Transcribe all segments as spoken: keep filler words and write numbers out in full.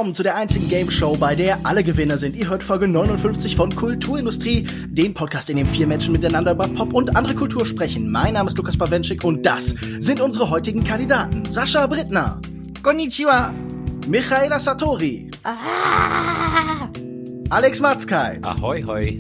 willkommen zu der einzigen Game Show, bei der alle Gewinner sind. Ihr hört Folge neunundfünfzig von Kulturindustrie, dem Podcast, in dem vier Menschen miteinander über Pop und andere Kultur sprechen. Mein Name ist Lukas Bawenschik und das sind unsere heutigen Kandidaten. Sascha Brittner. Konnichiwa. Michaela Satori. Ah. Alex Matzkeit. Ahoi, hoi.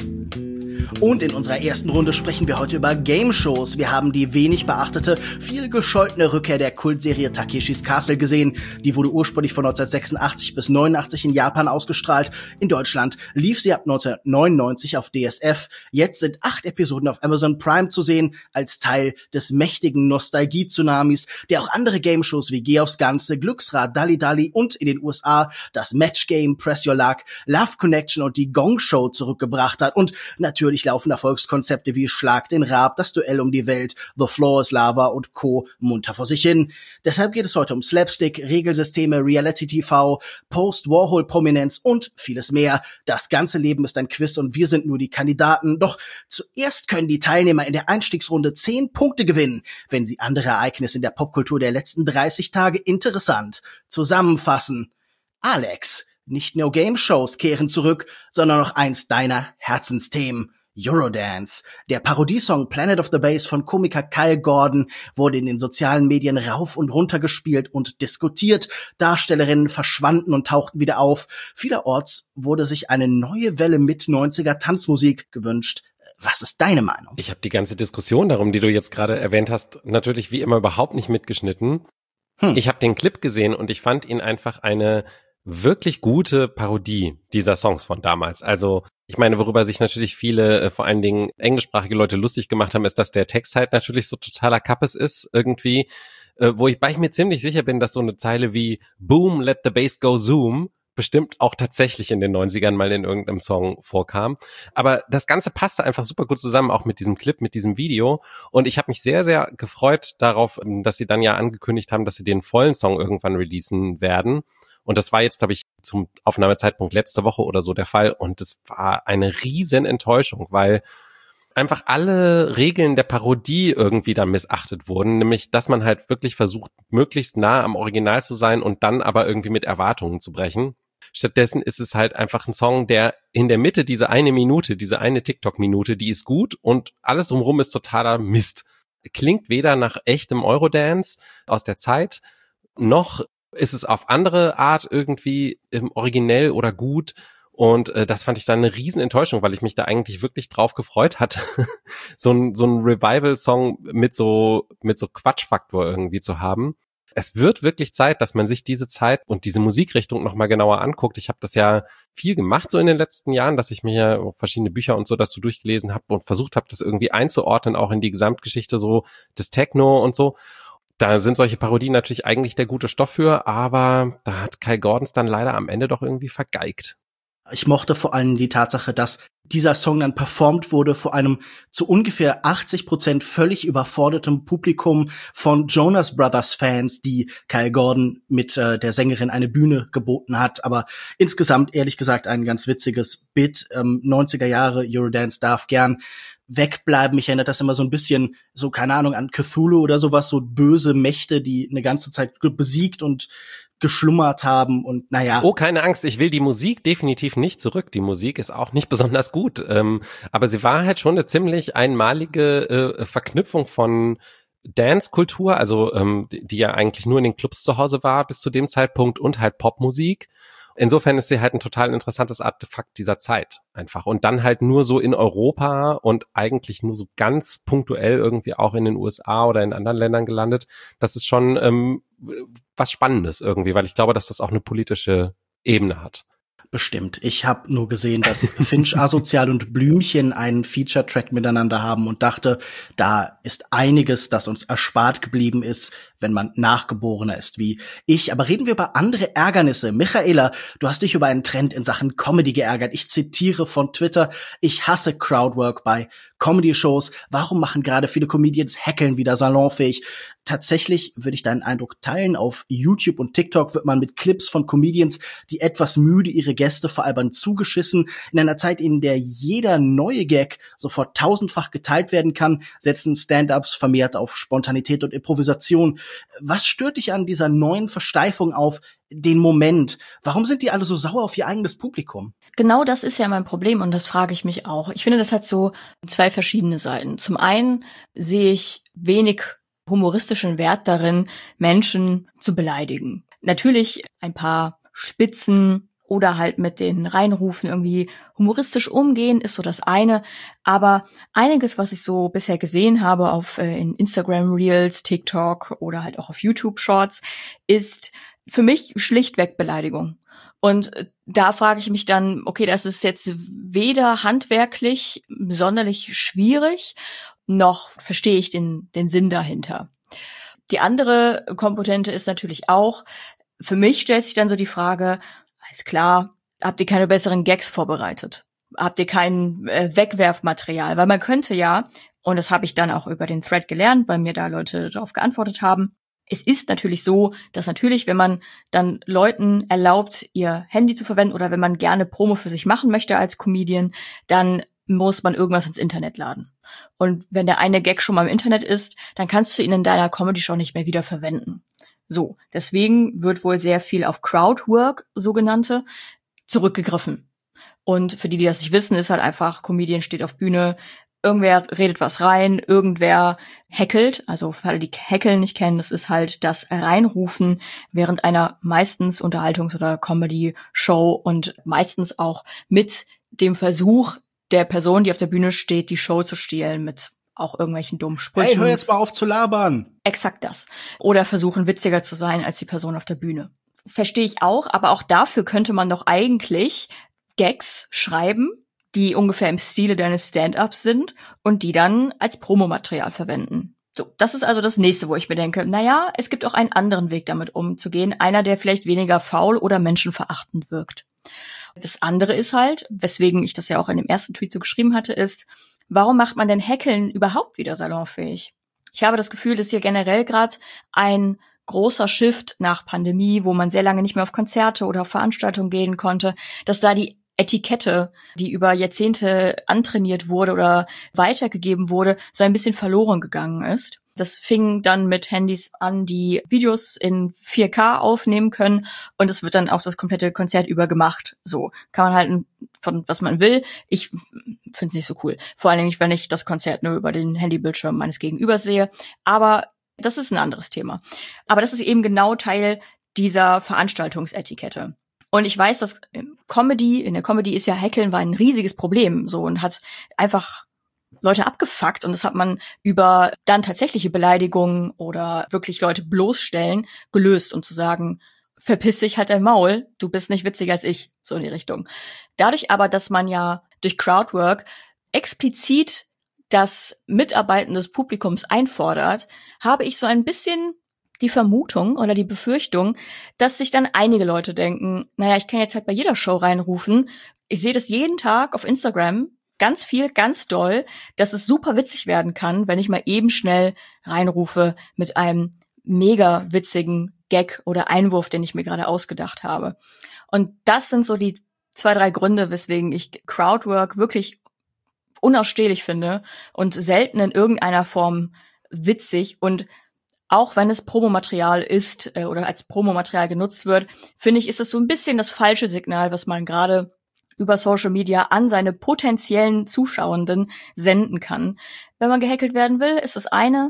Und in unserer ersten Runde sprechen wir heute über Game-Shows. Wir haben die wenig beachtete, viel gescholtene Rückkehr der Kultserie Takeshis Castle gesehen. Die wurde ursprünglich von neunzehnhundertsechsundachtzig bis neunundachtzig in Japan ausgestrahlt. In Deutschland lief sie ab neunzehnhundertneunundneunzig auf D S F. Jetzt sind acht Episoden auf Amazon Prime zu sehen, als Teil des mächtigen Nostalgie-Tsunamis, der auch andere Game-Shows wie Geh aufs Ganze, Glücksrad, Dalli Dalli und in den U S A das Match Game, Press Your Luck, Love Connection und die Gong Show zurückgebracht hat. Und natürlich laufen Erfolgskonzepte wie Schlag den Raab, das Duell um die Welt, The Floor is Lava und Co. munter vor sich hin. Deshalb geht es heute um Slapstick, Regelsysteme, Reality-T V, Post-Warhol-Prominenz und vieles mehr. Das ganze Leben ist ein Quiz und wir sind nur die Kandidaten. Doch zuerst können die Teilnehmer in der Einstiegsrunde zehn Punkte gewinnen, wenn sie andere Ereignisse in der Popkultur der letzten dreißig Tage interessant zusammenfassen. Alex, nicht nur Game-Shows kehren zurück, sondern noch eins deiner Herzensthemen. Eurodance. Der Parodiesong Planet of the Bass von Komiker Kyle Gordon wurde in den sozialen Medien rauf und runter gespielt und diskutiert. Darstellerinnen verschwanden und tauchten wieder auf. Vielerorts wurde sich eine neue Welle mit neunziger Tanzmusik gewünscht. Was ist deine Meinung? Ich habe die ganze Diskussion darum, die du jetzt gerade erwähnt hast, natürlich wie immer überhaupt nicht mitgeschnitten. Hm. Ich habe den Clip gesehen und ich fand ihn einfach eine wirklich gute Parodie dieser Songs von damals. Also ich meine, worüber sich natürlich viele, äh, vor allen Dingen englischsprachige Leute lustig gemacht haben, ist, dass der Text halt natürlich so totaler Kappes ist irgendwie, äh, wo ich bei ich mir ziemlich sicher bin, dass so eine Zeile wie Boom, let the bass go zoom bestimmt auch tatsächlich in den neunzigern mal in irgendeinem Song vorkam. Aber das Ganze passte einfach super gut zusammen, auch mit diesem Clip, mit diesem Video. Und ich habe mich sehr, sehr gefreut darauf, dass sie dann ja angekündigt haben, dass sie den vollen Song irgendwann releasen werden. Und das war jetzt, glaube ich, zum Aufnahmezeitpunkt letzte Woche oder so der Fall. Und es war eine riesen Enttäuschung, weil einfach alle Regeln der Parodie irgendwie da missachtet wurden. Nämlich, dass man halt wirklich versucht, möglichst nah am Original zu sein und dann aber irgendwie mit Erwartungen zu brechen. Stattdessen ist es halt einfach ein Song, der in der Mitte, diese eine Minute, diese eine TikTok-Minute, die ist gut und alles drumherum ist totaler Mist. Klingt weder nach echtem Eurodance aus der Zeit, noch ist es auf andere Art irgendwie ähm, originell oder gut. Und äh, das fand ich dann eine riesen Enttäuschung, weil ich mich da eigentlich wirklich drauf gefreut hatte, so ein so ein Revival-Song mit so mit so Quatschfaktor irgendwie zu haben. Es wird wirklich Zeit, dass man sich diese Zeit und diese Musikrichtung nochmal genauer anguckt. Ich habe das ja viel gemacht so in den letzten Jahren, dass ich mir ja verschiedene Bücher und so dazu durchgelesen habe und versucht habe, das irgendwie einzuordnen, auch in die Gesamtgeschichte so des Techno und so. Da sind solche Parodien natürlich eigentlich der gute Stoff für, aber da hat Kyle Gordon dann leider am Ende doch irgendwie vergeigt. Ich mochte vor allem die Tatsache, dass dieser Song dann performt wurde vor einem zu ungefähr achtzig Prozent völlig überfordertem Publikum von Jonas Brothers Fans, die Kyle Gordon mit äh, der Sängerin eine Bühne geboten hat. Aber insgesamt, ehrlich gesagt, ein ganz witziges Bit. Ähm, neunziger Jahre, Eurodance darf gern wegbleiben. Mich erinnert das immer so ein bisschen, so keine Ahnung, an Cthulhu oder sowas, so böse Mächte, die eine ganze Zeit besiegt und geschlummert haben und naja. Oh, keine Angst, ich will die Musik definitiv nicht zurück. Die Musik ist auch nicht besonders gut, ähm, aber sie war halt schon eine ziemlich einmalige äh, Verknüpfung von Dance-Kultur, also ähm, die, die ja eigentlich nur in den Clubs zu Hause war bis zu dem Zeitpunkt und halt Popmusik. Insofern ist sie halt ein total interessantes Artefakt dieser Zeit einfach. Und dann halt nur so in Europa und eigentlich nur so ganz punktuell irgendwie auch in den U S A oder in anderen Ländern gelandet. Das ist schon ähm, was Spannendes irgendwie, weil ich glaube, dass das auch eine politische Ebene hat. Bestimmt. Ich habe nur gesehen, dass Finch Asozial und Blümchen einen Feature-Track miteinander haben und dachte, da ist einiges, das uns erspart geblieben ist, wenn man Nachgeborener ist wie ich. Aber reden wir über andere Ärgernisse. Michaela, du hast dich über einen Trend in Sachen Comedy geärgert. Ich zitiere von Twitter: Ich hasse Crowdwork bei Comedy-Shows. Warum machen gerade viele Comedians Hackeln wieder salonfähig? Tatsächlich würde ich deinen Eindruck teilen. Auf YouTube und TikTok wird man mit Clips von Comedians, die etwas müde ihre Gäste veralbern, zugeschissen. In einer Zeit, in der jeder neue Gag sofort tausendfach geteilt werden kann, setzen Stand-Ups vermehrt auf Spontanität und Improvisation. Was stört dich an dieser neuen Versteifung auf den Moment. Warum sind die alle so sauer auf ihr eigenes Publikum? Genau das ist ja mein Problem und das frage ich mich auch. Ich finde, das hat so zwei verschiedene Seiten. Zum einen sehe ich wenig humoristischen Wert darin, Menschen zu beleidigen. Natürlich ein paar Spitzen oder halt mit den Reinrufen irgendwie humoristisch umgehen, ist so das eine. Aber einiges, was ich so bisher gesehen habe auf äh, in Instagram Reels, TikTok oder halt auch auf YouTube Shorts, ist für mich schlichtweg Beleidigung. Und da frage ich mich dann, okay, das ist jetzt weder handwerklich sonderlich schwierig, noch verstehe ich den, den Sinn dahinter. Die andere Komponente ist natürlich auch, für mich stellt sich dann so die Frage, alles klar, habt ihr keine besseren Gags vorbereitet? Habt ihr kein äh, Wegwerfmaterial? Weil man könnte ja, und das habe ich dann auch über den Thread gelernt, weil mir da Leute darauf geantwortet haben, es ist natürlich so, dass natürlich, wenn man dann Leuten erlaubt, ihr Handy zu verwenden oder wenn man gerne Promo für sich machen möchte als Comedian, dann muss man irgendwas ins Internet laden. Und wenn der eine Gag schon mal im Internet ist, dann kannst du ihn in deiner Comedy-Show nicht mehr wieder verwenden. So, deswegen wird wohl sehr viel auf Crowdwork, sogenannte, zurückgegriffen. Und für die, die das nicht wissen, ist halt einfach, Comedian steht auf Bühne, irgendwer redet was rein, irgendwer hackelt, also für alle, die Hackeln nicht kennen, das ist halt das Reinrufen während einer meistens Unterhaltungs- oder Comedy-Show und meistens auch mit dem Versuch der Person, die auf der Bühne steht, die Show zu stehlen mit auch irgendwelchen dummen Sprüchen. Hey, hör jetzt mal auf zu labern. Exakt das. Oder versuchen, witziger zu sein als die Person auf der Bühne. Verstehe ich auch, aber auch dafür könnte man doch eigentlich Gags schreiben, die ungefähr im Stile deines Stand-Ups sind und die dann als Promomaterial verwenden. So, das ist also das Nächste, wo ich mir denke, naja, es gibt auch einen anderen Weg, damit umzugehen. Einer, der vielleicht weniger faul oder menschenverachtend wirkt. Das andere ist halt, weswegen ich das ja auch in dem ersten Tweet so geschrieben hatte, ist, warum macht man denn Hackeln überhaupt wieder salonfähig? Ich habe das Gefühl, dass hier generell gerade ein großer Shift nach Pandemie, wo man sehr lange nicht mehr auf Konzerte oder auf Veranstaltungen gehen konnte, dass da die Etikette, die über Jahrzehnte antrainiert wurde oder weitergegeben wurde, so ein bisschen verloren gegangen ist. Das fing dann mit Handys an, die Videos in vier K aufnehmen können und es wird dann auch das komplette Konzert über gemacht. So kann man halten von was man will. Ich finde es nicht so cool. Vor allen Dingen nicht, wenn ich das Konzert nur über den Handybildschirm meines Gegenübers sehe. Aber das ist ein anderes Thema. Aber das ist eben genau Teil dieser Veranstaltungsetikette. Und ich weiß, dass Comedy, in der Comedy ist ja Hackeln war ein riesiges Problem, so, und hat einfach Leute abgefuckt und das hat man über dann tatsächliche Beleidigungen oder wirklich Leute bloßstellen gelöst und zu sagen, verpiss dich halt dein Maul, du bist nicht witziger als ich, so in die Richtung. Dadurch aber, dass man ja durch Crowdwork explizit das Mitarbeiten des Publikums einfordert, habe ich so ein bisschen die Vermutung oder die Befürchtung, dass sich dann einige Leute denken, naja, ich kann jetzt halt bei jeder Show reinrufen. Ich sehe das jeden Tag auf Instagram, ganz viel, ganz doll, dass es super witzig werden kann, wenn ich mal eben schnell reinrufe mit einem mega witzigen Gag oder Einwurf, den ich mir gerade ausgedacht habe. Und das sind so die zwei, drei Gründe, weswegen ich Crowdwork wirklich unausstehlich finde und selten in irgendeiner Form witzig. Und auch wenn es Promomaterial ist äh, oder als Promomaterial genutzt wird, finde ich, ist es so ein bisschen das falsche Signal, was man gerade über Social Media an seine potenziellen Zuschauenden senden kann. Wenn man gehackelt werden will, ist das eine,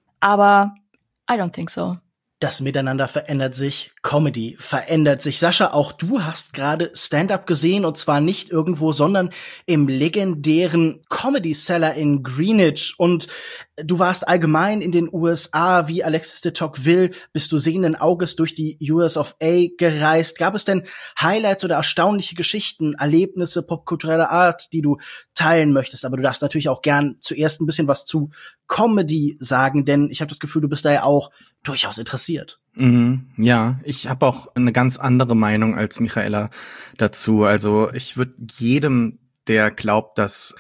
aber I don't think so. Das Miteinander verändert sich, Comedy verändert sich. Sascha, auch du hast gerade Stand-Up gesehen und zwar nicht irgendwo, sondern im legendären Comedy Cellar in Greenwich. Und du warst allgemein in den U S A, wie Alexis de Tocqueville, bist du sehenden Auges durch die U S of A gereist. Gab es denn Highlights oder erstaunliche Geschichten, Erlebnisse popkultureller Art, die du teilen möchtest? Aber du darfst natürlich auch gern zuerst ein bisschen was zu Comedy sagen, denn ich habe das Gefühl, du bist da ja auch durchaus interessiert. Mhm, ja, ich habe auch eine ganz andere Meinung als Michaela dazu. Also ich würde jedem, der glaubt, dass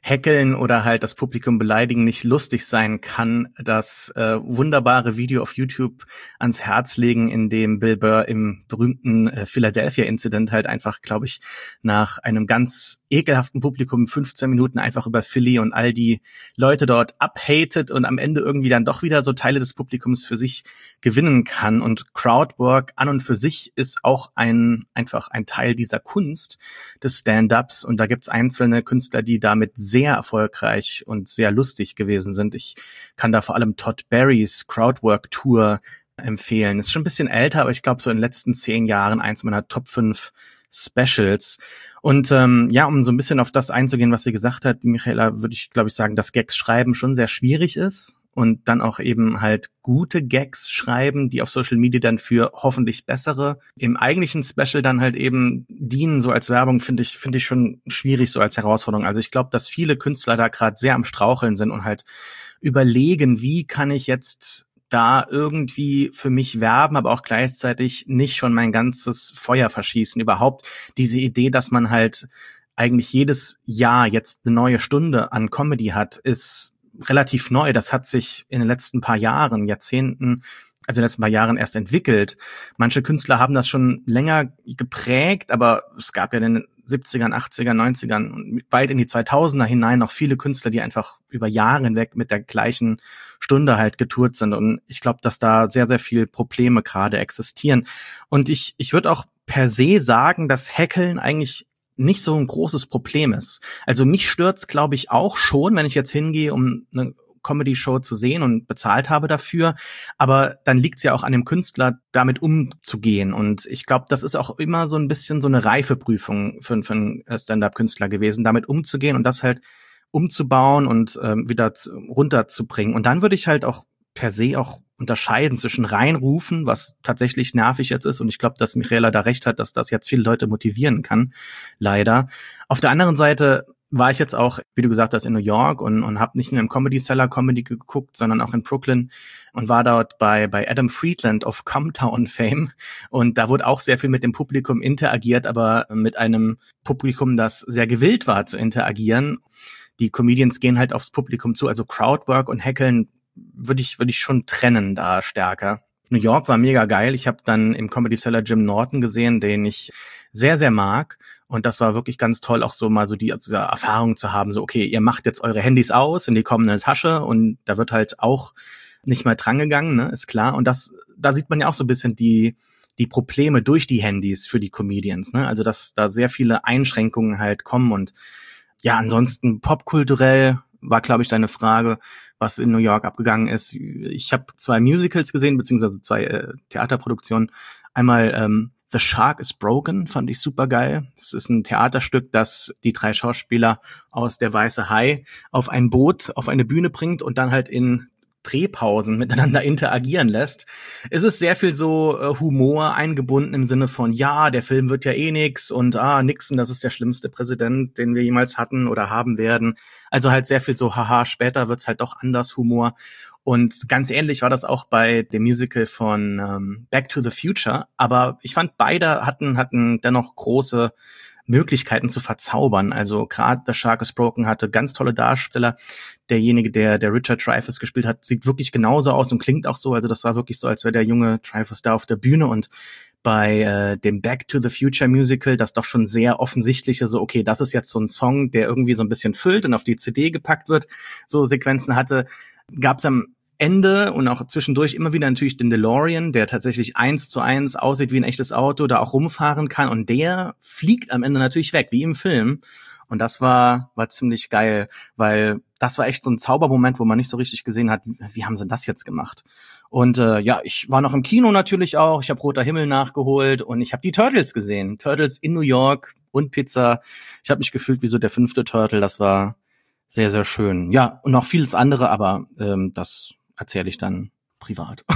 Heckeln oder halt das Publikum beleidigen nicht lustig sein kann, das äh, wunderbare Video auf YouTube ans Herz legen, in dem Bill Burr im berühmten äh, Philadelphia-Incident halt einfach, glaube ich, nach einem ganz ekelhaften Publikum fünfzehn Minuten einfach über Philly und all die Leute dort abhatet und am Ende irgendwie dann doch wieder so Teile des Publikums für sich gewinnen kann. Und Crowdwork an und für sich ist auch ein einfach ein Teil dieser Kunst des Stand-Ups. Und da gibt's einzelne Künstler, die damit sehr erfolgreich und sehr lustig gewesen sind. Ich kann da vor allem Todd Barrys Crowdwork-Tour empfehlen. Ist schon ein bisschen älter, aber ich glaube so in den letzten zehn Jahren eins meiner Top fünf Specials. Und ähm, ja, um so ein bisschen auf das einzugehen, was sie gesagt hat, die Michaela, würde ich, glaube ich, sagen, dass Gags schreiben schon sehr schwierig ist. Und dann auch eben halt gute Gags schreiben, die auf Social Media dann für hoffentlich bessere im eigentlichen Special dann halt eben dienen, so als Werbung, finde ich finde ich schon schwierig, so als Herausforderung. Also ich glaube, dass viele Künstler da gerade sehr am Straucheln sind und halt überlegen, wie kann ich jetzt da irgendwie für mich werben, aber auch gleichzeitig nicht schon mein ganzes Feuer verschießen. Überhaupt diese Idee, dass man halt eigentlich jedes Jahr jetzt eine neue Stunde an Comedy hat, ist relativ neu. Das hat sich in den letzten paar Jahren, Jahrzehnten, also in den letzten paar Jahren erst entwickelt. Manche Künstler haben das schon länger geprägt, aber es gab ja in den siebzigern, achtzigern, neunzigern und weit in die zweitausender hinein noch viele Künstler, die einfach über Jahre hinweg mit der gleichen Stunde halt getourt sind. Und ich glaube, dass da sehr, sehr viel Probleme gerade existieren. Und ich, ich würde auch per se sagen, dass Heckeln eigentlich nicht so ein großes Problem ist. Also mich stört's, glaube ich, auch schon, wenn ich jetzt hingehe, um eine Comedy-Show zu sehen und bezahlt habe dafür. Aber dann liegt's ja auch an dem Künstler, damit umzugehen. Und ich glaube, das ist auch immer so ein bisschen so eine Reifeprüfung für, für einen Stand-up-Künstler gewesen, damit umzugehen und das halt umzubauen und ähm, wieder zu, runterzubringen. Und dann würde ich halt auch per se auch unterscheiden zwischen reinrufen, was tatsächlich nervig jetzt ist, und ich glaube, dass Michaela da recht hat, dass das jetzt viele Leute motivieren kann, leider. Auf der anderen Seite war ich jetzt auch, wie du gesagt hast, in New York und, und habe nicht nur im Comedy Cellar Comedy geguckt, sondern auch in Brooklyn und war dort bei bei Adam Friedland of Comtown Fame, und da wurde auch sehr viel mit dem Publikum interagiert, aber mit einem Publikum, das sehr gewillt war zu interagieren. Die Comedians gehen halt aufs Publikum zu, also Crowdwork und Heckeln würde ich würde ich schon trennen da stärker. New York war mega geil. Ich habe dann im Comedy Cellar Jim Norton gesehen, den ich sehr, sehr mag. Und das war wirklich ganz toll, auch so mal so die also Erfahrung zu haben, so okay, ihr macht jetzt eure Handys aus und die kommen in eine Tasche und da wird halt auch nicht mehr drangegangen, ne, ist klar. Und das, da sieht man ja auch so ein bisschen die die Probleme durch die Handys für die Comedians, ne? Also dass da sehr viele Einschränkungen halt kommen. Und ja, ansonsten popkulturell war, glaube ich, deine Frage, was in New York abgegangen ist. Ich habe zwei Musicals gesehen, beziehungsweise zwei äh, Theaterproduktionen. Einmal ähm, The Shark is Broken, fand ich super geil. Das ist ein Theaterstück, das die drei Schauspieler aus Der Weiße Hai auf ein Boot, auf eine Bühne bringt und dann halt in Drehpausen miteinander interagieren lässt. Es ist sehr viel so äh, Humor eingebunden im Sinne von, ja, der Film wird ja eh nix und ah, Nixon, das ist der schlimmste Präsident, den wir jemals hatten oder haben werden. Also halt sehr viel so, haha, später wird's halt doch anders Humor. Und ganz ähnlich war das auch bei dem Musical von ähm, Back to the Future. Aber ich fand, beide hatten hatten dennoch große Möglichkeiten zu verzaubern. Also gerade The Shark is Broken hatte ganz tolle Darsteller. Derjenige, der der Richard Dreyfuss gespielt hat, sieht wirklich genauso aus und klingt auch so. Also das war wirklich so, als wäre der junge Dreyfuss da auf der Bühne. Und bei äh, dem Back to the Future Musical, das doch schon sehr offensichtliche, so okay, das ist jetzt so ein Song, der irgendwie so ein bisschen füllt und auf die C D gepackt wird, so Sequenzen hatte, gab es am Ende und auch zwischendurch immer wieder natürlich den DeLorean, der tatsächlich eins zu eins aussieht wie ein echtes Auto, da auch rumfahren kann, und der fliegt am Ende natürlich weg, wie im Film. Und das war war ziemlich geil, weil das war echt so ein Zaubermoment, wo man nicht so richtig gesehen hat, wie, wie haben sie das jetzt gemacht? Und äh, ja, ich war noch im Kino natürlich auch, ich habe Roter Himmel nachgeholt und ich habe die Turtles gesehen. Turtles in New York und Pizza. Ich habe mich gefühlt wie so der fünfte Turtle, das war sehr, sehr schön. Ja, und noch vieles andere, aber ähm, das erzähle ich dann privat.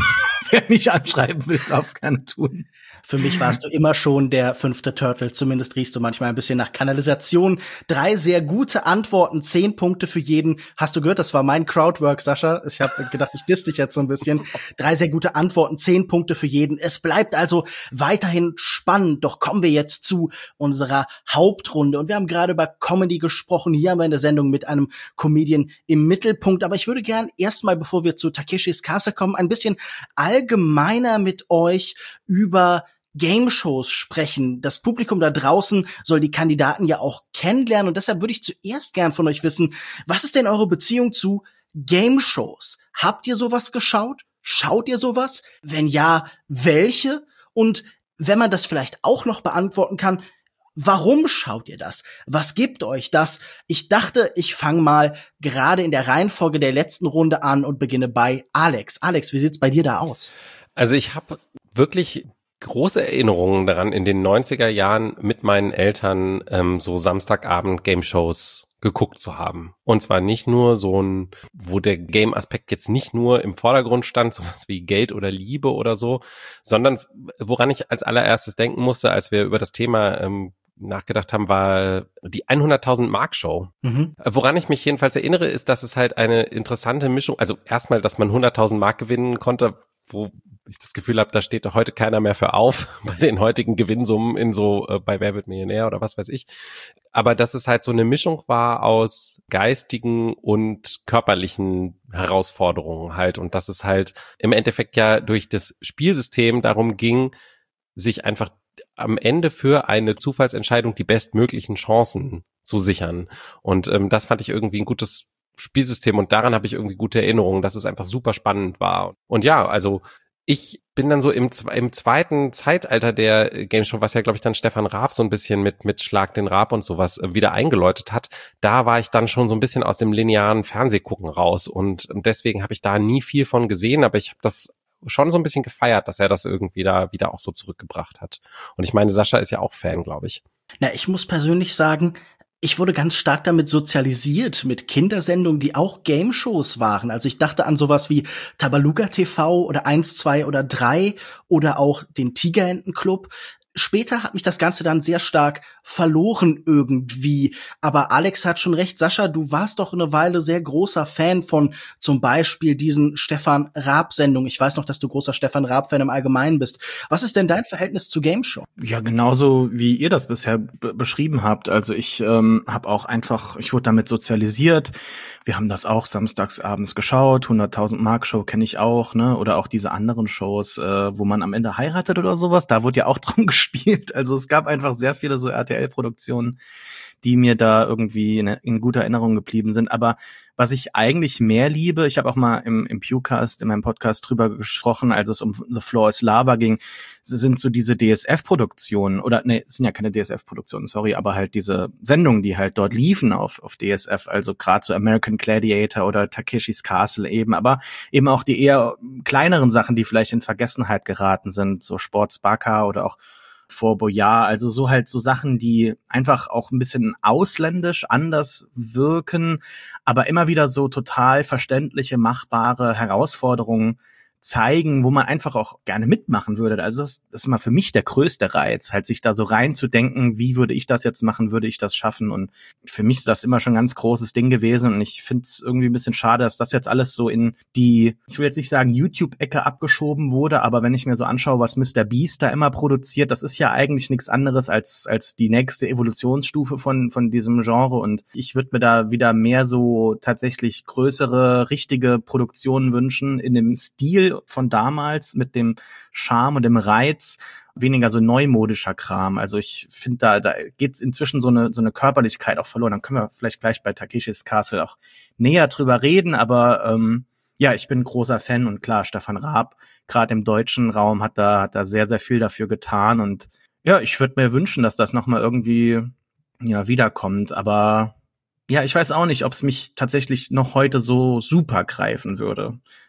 wer mich anschreiben will, darf es gerne tun. Für mich warst du immer schon der fünfte Turtle. Zumindest riechst du manchmal ein bisschen nach Kanalisation. Drei sehr gute Antworten, zehn Punkte für jeden. Hast du gehört, das war mein Crowdwork, Sascha. Ich habe gedacht, ich diss dich jetzt so ein bisschen. Drei sehr gute Antworten, zehn Punkte für jeden. Es bleibt also weiterhin spannend. Doch kommen wir jetzt zu unserer Hauptrunde. Und wir haben gerade über Comedy gesprochen. Hier haben wir eine Sendung mit einem Comedian im Mittelpunkt. Aber ich würde gern erstmal, bevor wir zu Takeshis Castle kommen, ein bisschen allgemeiner mit euch über Game-Shows sprechen. Das Publikum da draußen soll die Kandidaten ja auch kennenlernen und deshalb würde ich zuerst gern von euch wissen, was ist denn eure Beziehung zu Game-Shows? Habt ihr sowas geschaut? Schaut ihr sowas? Wenn ja, welche? Und wenn man das vielleicht auch noch beantworten kann, warum schaut ihr das? Was gibt euch das? Ich dachte, ich fange mal gerade in der Reihenfolge der letzten Runde an und beginne bei Alex. Alex, wie sieht's bei dir da aus? Also ich habe wirklich große Erinnerungen daran, in den neunziger Jahren mit meinen Eltern ähm, so Samstagabend Game-Shows geguckt zu haben. Und zwar nicht nur so ein, wo der Game-Aspekt jetzt nicht nur im Vordergrund stand, sowas wie Geld oder Liebe oder so, sondern woran ich als allererstes denken musste, als wir über das Thema ähm, nachgedacht haben, war die hunderttausend Mark Show. Mhm. Woran ich mich jedenfalls erinnere, ist, dass es halt eine interessante Mischung, also erstmal, dass man hunderttausend Mark gewinnen konnte, wo ich das Gefühl habe, da steht da heute keiner mehr für auf, bei den heutigen Gewinnsummen in so, äh, bei Wer wird Millionär oder was weiß ich. Aber dass es halt so eine Mischung war aus geistigen und körperlichen Herausforderungen halt und dass es halt im Endeffekt ja durch das Spielsystem darum ging, sich einfach am Ende für eine Zufallsentscheidung die bestmöglichen Chancen zu sichern. Und ähm, das fand ich irgendwie ein gutes Spielsystem und daran habe ich irgendwie gute Erinnerungen, dass es einfach super spannend war. Und ja, also ich bin dann so im, im zweiten Zeitalter der Game Show, was ja, glaube ich, dann Stefan Raab so ein bisschen mit mit Schlag den Raab und sowas wieder eingeläutet hat. Da war ich dann schon so ein bisschen aus dem linearen Fernsehgucken raus und, und deswegen habe ich da nie viel von gesehen, aber ich habe das schon so ein bisschen gefeiert, dass er das irgendwie da wieder auch so zurückgebracht hat. Und ich meine, Sascha ist ja auch Fan, glaube ich. Na, ich muss persönlich sagen, ich wurde ganz stark damit sozialisiert, mit Kindersendungen, die auch Game-Shows waren. Also ich dachte an sowas wie Tabaluga T V oder eins, zwei oder drei oder auch den Tigerenten-Club. Später hat mich das Ganze dann sehr stark verloren irgendwie. Aber Alex hat schon recht. Sascha, du warst doch eine Weile sehr großer Fan von zum Beispiel diesen Stefan Raab-Sendungen. Ich weiß noch, dass du großer Stefan Raab-Fan im Allgemeinen bist. Was ist denn dein Verhältnis zu Game Show? Ja, genauso wie ihr das bisher b- beschrieben habt. Also ich ähm, habe auch einfach, ich wurde damit sozialisiert. Wir haben das auch samstags abends geschaut. hunderttausend Mark Show kenne ich auch, ne? Oder auch diese anderen Shows, äh, wo man am Ende heiratet oder sowas. Da wurde ja auch drum gespielt. Also es gab einfach sehr viele so R T L-Produktionen, die mir da irgendwie in, in guter Erinnerung geblieben sind. Aber was ich eigentlich mehr liebe, ich habe auch mal im, im Pewcast, in meinem Podcast drüber gesprochen, als es um The Floor is Lava ging, sind so diese D S F-Produktionen, oder nee, es sind ja keine D S F-Produktionen, sorry, aber halt diese Sendungen, die halt dort liefen auf auf D S F, also gerade so American Gladiator oder Takeshis Castle eben, aber eben auch die eher kleineren Sachen, die vielleicht in Vergessenheit geraten sind, so Sports Baka oder auch Fort Boyard, also so halt so Sachen, die einfach auch ein bisschen ausländisch anders wirken, aber immer wieder so total verständliche, machbare Herausforderungen zeigen, wo man einfach auch gerne mitmachen würde. Also das, das ist immer für mich der größte Reiz, halt sich da so reinzudenken, wie würde ich das jetzt machen, würde ich das schaffen? Und für mich ist das immer schon ein ganz großes Ding gewesen und ich finde es irgendwie ein bisschen schade, dass das jetzt alles so in die, ich will jetzt nicht sagen YouTube-Ecke abgeschoben wurde, aber wenn ich mir so anschaue, was Mister Beast da immer produziert, das ist ja eigentlich nichts anderes als als die nächste Evolutionsstufe von von diesem Genre und ich würde mir da wieder mehr so tatsächlich größere, richtige Produktionen wünschen in dem Stil von damals mit dem Charme und dem Reiz, weniger so neumodischer Kram. Also ich finde, da da geht's inzwischen so eine so eine Körperlichkeit auch verloren. Dann können wir vielleicht gleich bei Takeshis Castle auch näher drüber reden, aber ähm, ja, ich bin ein großer Fan und klar, Stefan Raab, gerade im deutschen Raum, hat da hat da sehr, sehr viel dafür getan und ja, ich würde mir wünschen, dass das nochmal irgendwie ja wiederkommt, aber ja, ich weiß auch nicht, ob es mich tatsächlich noch heute so super greifen würde.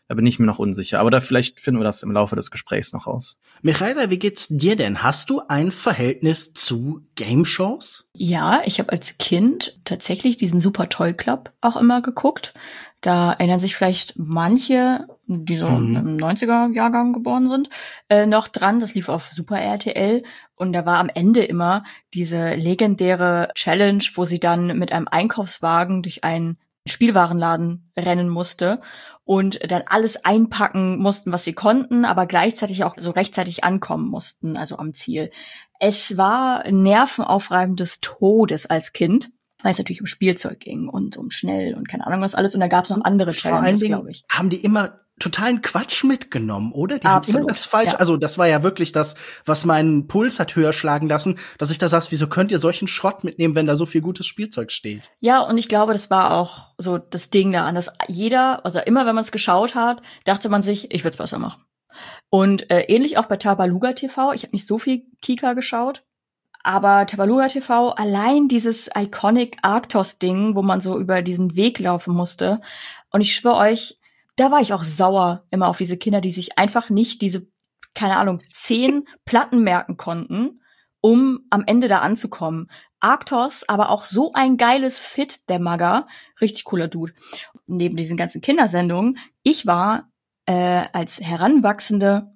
Da bin ich mir noch unsicher. Aber da vielleicht finden wir das im Laufe des Gesprächs noch raus. Michaela, wie geht's dir denn? Hast du ein Verhältnis zu Game-Shows? Ja, ich habe als Kind tatsächlich diesen Super Toy Club auch immer geguckt. Da erinnern sich vielleicht manche, die so mhm. im neunziger-Jahrgang geboren sind, äh, noch dran. Das lief auf Super R T L. Und da war am Ende immer diese legendäre Challenge, wo sie dann mit einem Einkaufswagen durch einen Spielwarenladen rennen musste und dann alles einpacken mussten, was sie konnten, aber gleichzeitig auch so rechtzeitig ankommen mussten, also am Ziel. Es war nervenaufreibend des Todes als Kind, weil es natürlich um Spielzeug ging und um schnell und keine Ahnung was alles. Und da gab es noch andere Challenges, glaube ich. Haben die immer totalen Quatsch mitgenommen, oder? Die Absolut, haben immer das Falsche. Ja. Also das war ja wirklich das, was meinen Puls hat höher schlagen lassen, dass ich da saß, wieso könnt ihr solchen Schrott mitnehmen, wenn da so viel gutes Spielzeug steht? Ja, und ich glaube, das war auch so das Ding daran, dass jeder, also immer wenn man es geschaut hat, dachte man sich, ich würde es besser machen. Und äh, ähnlich auch bei Tabaluga T V. Ich habe nicht so viel Kika geschaut, aber Tabaluga T V, allein dieses Iconic Arctos-Ding, wo man so über diesen Weg laufen musste. Und ich schwöre euch, da war ich auch sauer immer auf diese Kinder, die sich einfach nicht diese, keine Ahnung, zehn Platten merken konnten, um am Ende da anzukommen. Arctos, aber auch so ein geiles Fit, der Magger. Richtig cooler Dude. Neben diesen ganzen Kindersendungen, ich war äh, als Heranwachsende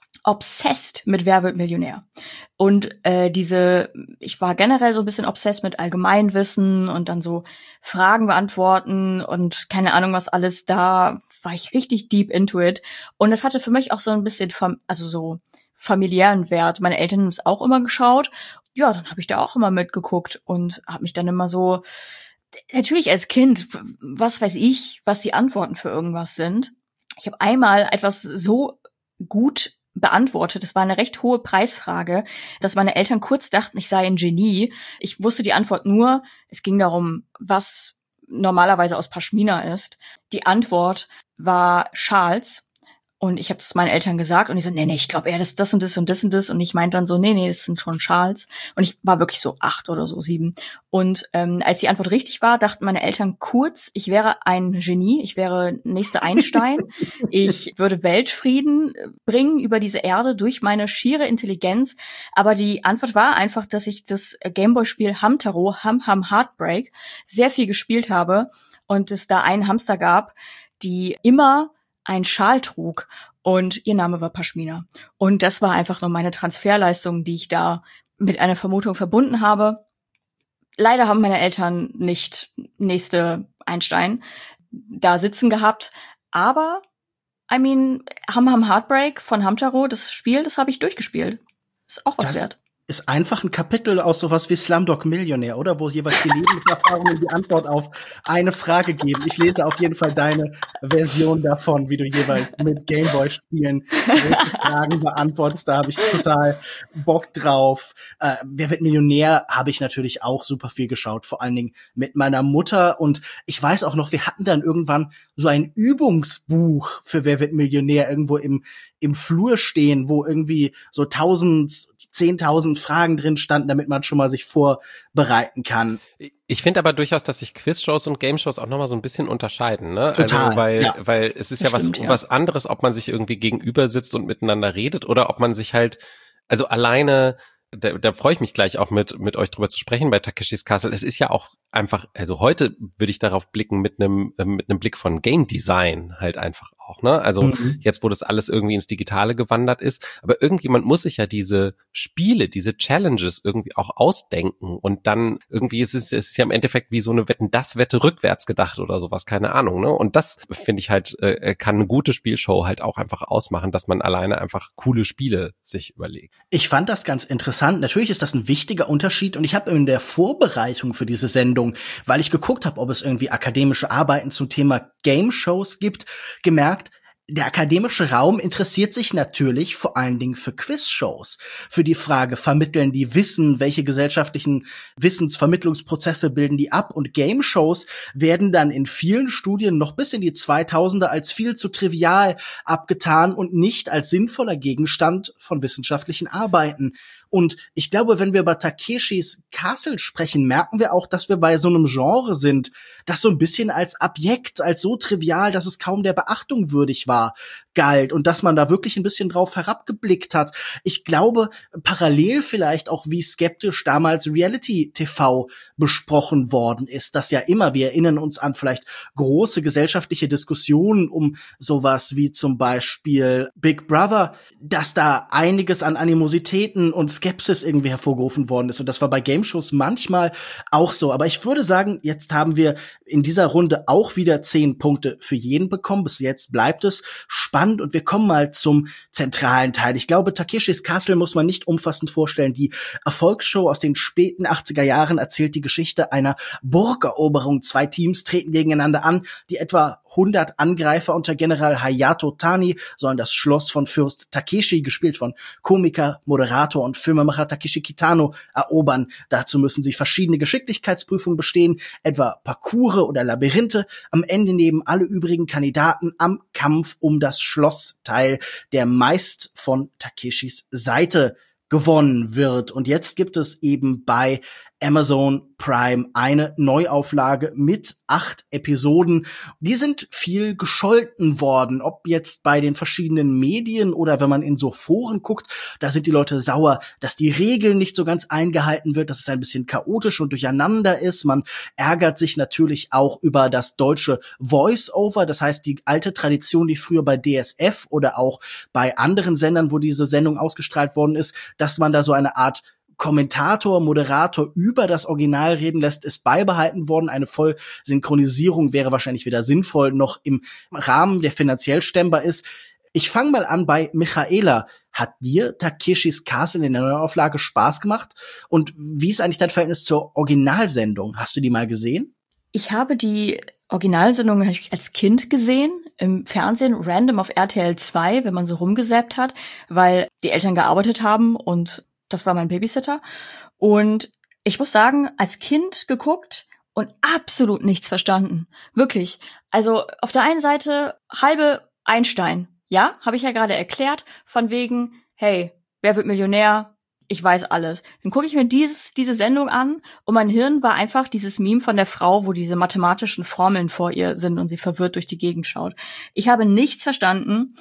obsessed mit Wer wird Millionär. Und äh, diese, ich war generell so ein bisschen obsessed mit Allgemeinwissen und dann so Fragen beantworten und keine Ahnung was alles. Da war ich richtig deep into it. Und das hatte für mich auch so ein bisschen, fam- also so familiären Wert. Meine Eltern haben es auch immer geschaut. Ja, dann habe ich da auch immer mitgeguckt und habe mich dann immer so, natürlich als Kind, was weiß ich, was die Antworten für irgendwas sind. Ich habe einmal etwas so gut beantwortet. Das war eine recht hohe Preisfrage, dass meine Eltern kurz dachten, ich sei ein Genie. Ich wusste die Antwort nur, es ging darum, was normalerweise aus Pashmina ist. Die Antwort war Schals. Und ich habe das meinen Eltern gesagt und die so, nee, nee, ich glaube eher, das ist das und das und das und das. Und ich meinte dann so, nee, nee, das sind schon Schals. Und ich war wirklich so acht oder so, sieben. Und ähm, als die Antwort richtig war, dachten meine Eltern kurz, ich wäre ein Genie, ich wäre nächste Einstein. Ich würde Weltfrieden bringen über diese Erde durch meine schiere Intelligenz. Aber die Antwort war einfach, dass ich das Gameboy-Spiel Hamtaro, Ham Ham Heartbreak, sehr viel gespielt habe und es da einen Hamster gab, die immer einen Schal trug und ihr Name war Pashmina. Und das war einfach nur meine Transferleistung, die ich da mit einer Vermutung verbunden habe. Leider haben meine Eltern nicht nächste Einstein da sitzen gehabt, aber I mean, Ham Ham Heartbreak von Hamtaro, das Spiel, das habe ich durchgespielt. Ist auch was das wert. Ist einfach ein Kapitel aus sowas wie Slumdog Millionär, oder? Wo jeweils die Lebenserfahrungen die Antwort auf eine Frage geben. Ich lese auf jeden Fall deine Version davon, wie du jeweils mit Gameboy-Spielen Fragen beantwortest. Da habe ich total Bock drauf. Äh, Wer wird Millionär habe ich natürlich auch super viel geschaut, vor allen Dingen mit meiner Mutter. Und ich weiß auch noch, wir hatten dann irgendwann so ein Übungsbuch für Wer wird Millionär irgendwo im im Flur stehen, wo irgendwie so tausend, zehntausend Fragen drin standen, damit man schon mal sich vorbereiten kann. Ich finde aber durchaus, dass sich Quizshows und Gameshows auch nochmal so ein bisschen unterscheiden, ne? Total, also, weil, ja. weil es ist Das ja was, stimmt, ja. was anderes, ob man sich irgendwie gegenüber sitzt und miteinander redet oder ob man sich halt, also alleine, da, da freue ich mich gleich auch mit, mit euch drüber zu sprechen bei Takeshis Castle. Es ist ja auch einfach, also heute würde ich darauf blicken mit einem, mit einem Blick von Game Design halt einfach auch, ne? Also mhm. jetzt, wo das alles irgendwie ins Digitale gewandert ist, aber irgendjemand muss sich ja diese Spiele, diese Challenges irgendwie auch ausdenken und dann irgendwie ist es, es ist ja im Endeffekt wie so eine Wetten-das-Wette rückwärts gedacht oder sowas, keine Ahnung, ne? Und das finde ich halt, äh, kann eine gute Spielshow halt auch einfach ausmachen, dass man alleine einfach coole Spiele sich überlegt. Ich fand das ganz interessant. Natürlich ist das ein wichtiger Unterschied und ich habe in der Vorbereitung für diese Sendung, weil ich geguckt habe, ob es irgendwie akademische Arbeiten zum Thema Game-Shows gibt, gemerkt, der akademische Raum interessiert sich natürlich vor allen Dingen für Quizshows. Für die Frage, vermitteln die Wissen, welche gesellschaftlichen Wissensvermittlungsprozesse bilden die ab? Und Game-Shows werden dann in vielen Studien noch bis in die zweitausender als viel zu trivial abgetan und nicht als sinnvoller Gegenstand von wissenschaftlichen Arbeiten. Und ich glaube, wenn wir über Takeshis Castle sprechen, merken wir auch, dass wir bei so einem Genre sind, das so ein bisschen als Abjekt, als so trivial, dass es kaum der Beachtung würdig war, galt und dass man da wirklich ein bisschen drauf herabgeblickt hat. Ich glaube, parallel vielleicht auch, wie skeptisch damals Reality-T V besprochen worden ist, das ja immer, wir erinnern uns an vielleicht große gesellschaftliche Diskussionen um sowas wie zum Beispiel Big Brother, dass da einiges an Animositäten und Skepsis irgendwie hervorgerufen worden ist. Und das war bei Game-Shows manchmal auch so. Aber ich würde sagen, jetzt haben wir in dieser Runde auch wieder zehn Punkte für jeden bekommen. Bis jetzt bleibt es spannend. Und wir kommen mal zum zentralen Teil. Ich glaube, Takeshis Castle muss man nicht umfassend vorstellen. Die Erfolgsshow aus den späten achtziger Jahren erzählt die Geschichte einer Burgeroberung. Zwei Teams treten gegeneinander an. Die etwa hundert Angreifer unter General Hayato Tani sollen das Schloss von Fürst Takeshi, gespielt von Komiker, Moderator und Filmemacher Takeshi Kitano, erobern. Dazu müssen sie verschiedene Geschicklichkeitsprüfungen bestehen, etwa Parcours oder Labyrinthe. Am Ende nehmen alle übrigen Kandidaten am Kampf um das Schloss teil, der meist von Takeshis Seite gewonnen wird. Und jetzt gibt es eben bei Amazon Prime eine Neuauflage mit acht Episoden. Die sind viel gescholten worden, ob jetzt bei den verschiedenen Medien oder wenn man in so Foren guckt, da sind die Leute sauer, dass die Regeln nicht so ganz eingehalten wird, dass es ein bisschen chaotisch und durcheinander ist. Man ärgert sich natürlich auch über das deutsche Voice-Over, das heißt die alte Tradition, die früher bei D S F oder auch bei anderen Sendern, wo diese Sendung ausgestrahlt worden ist, dass man da so eine Art Kommentator, Moderator über das Original reden lässt, ist beibehalten worden. Eine Vollsynchronisierung wäre wahrscheinlich weder sinnvoll noch im Rahmen, der finanziell stemmbar ist. Ich fange mal an bei Michaela. Hat dir Takeshis Castle in der Neuauflage Spaß gemacht? Und wie ist eigentlich dein Verhältnis zur Originalsendung? Hast du die mal gesehen? Ich habe die Originalsendung als Kind gesehen, im Fernsehen, random auf R T L zwei, wenn man so rumgesäppt hat, weil die Eltern gearbeitet haben und das war mein Babysitter. Und ich muss sagen, als Kind geguckt und absolut nichts verstanden. Wirklich. Also auf der einen Seite halbe Einstein. Ja, habe ich ja gerade erklärt. Von wegen, hey, wer wird Millionär? Ich weiß alles. Dann gucke ich mir dieses, diese Sendung an und mein Hirn war einfach dieses Meme von der Frau, wo diese mathematischen Formeln vor ihr sind und sie verwirrt durch die Gegend schaut. Ich habe nichts verstanden.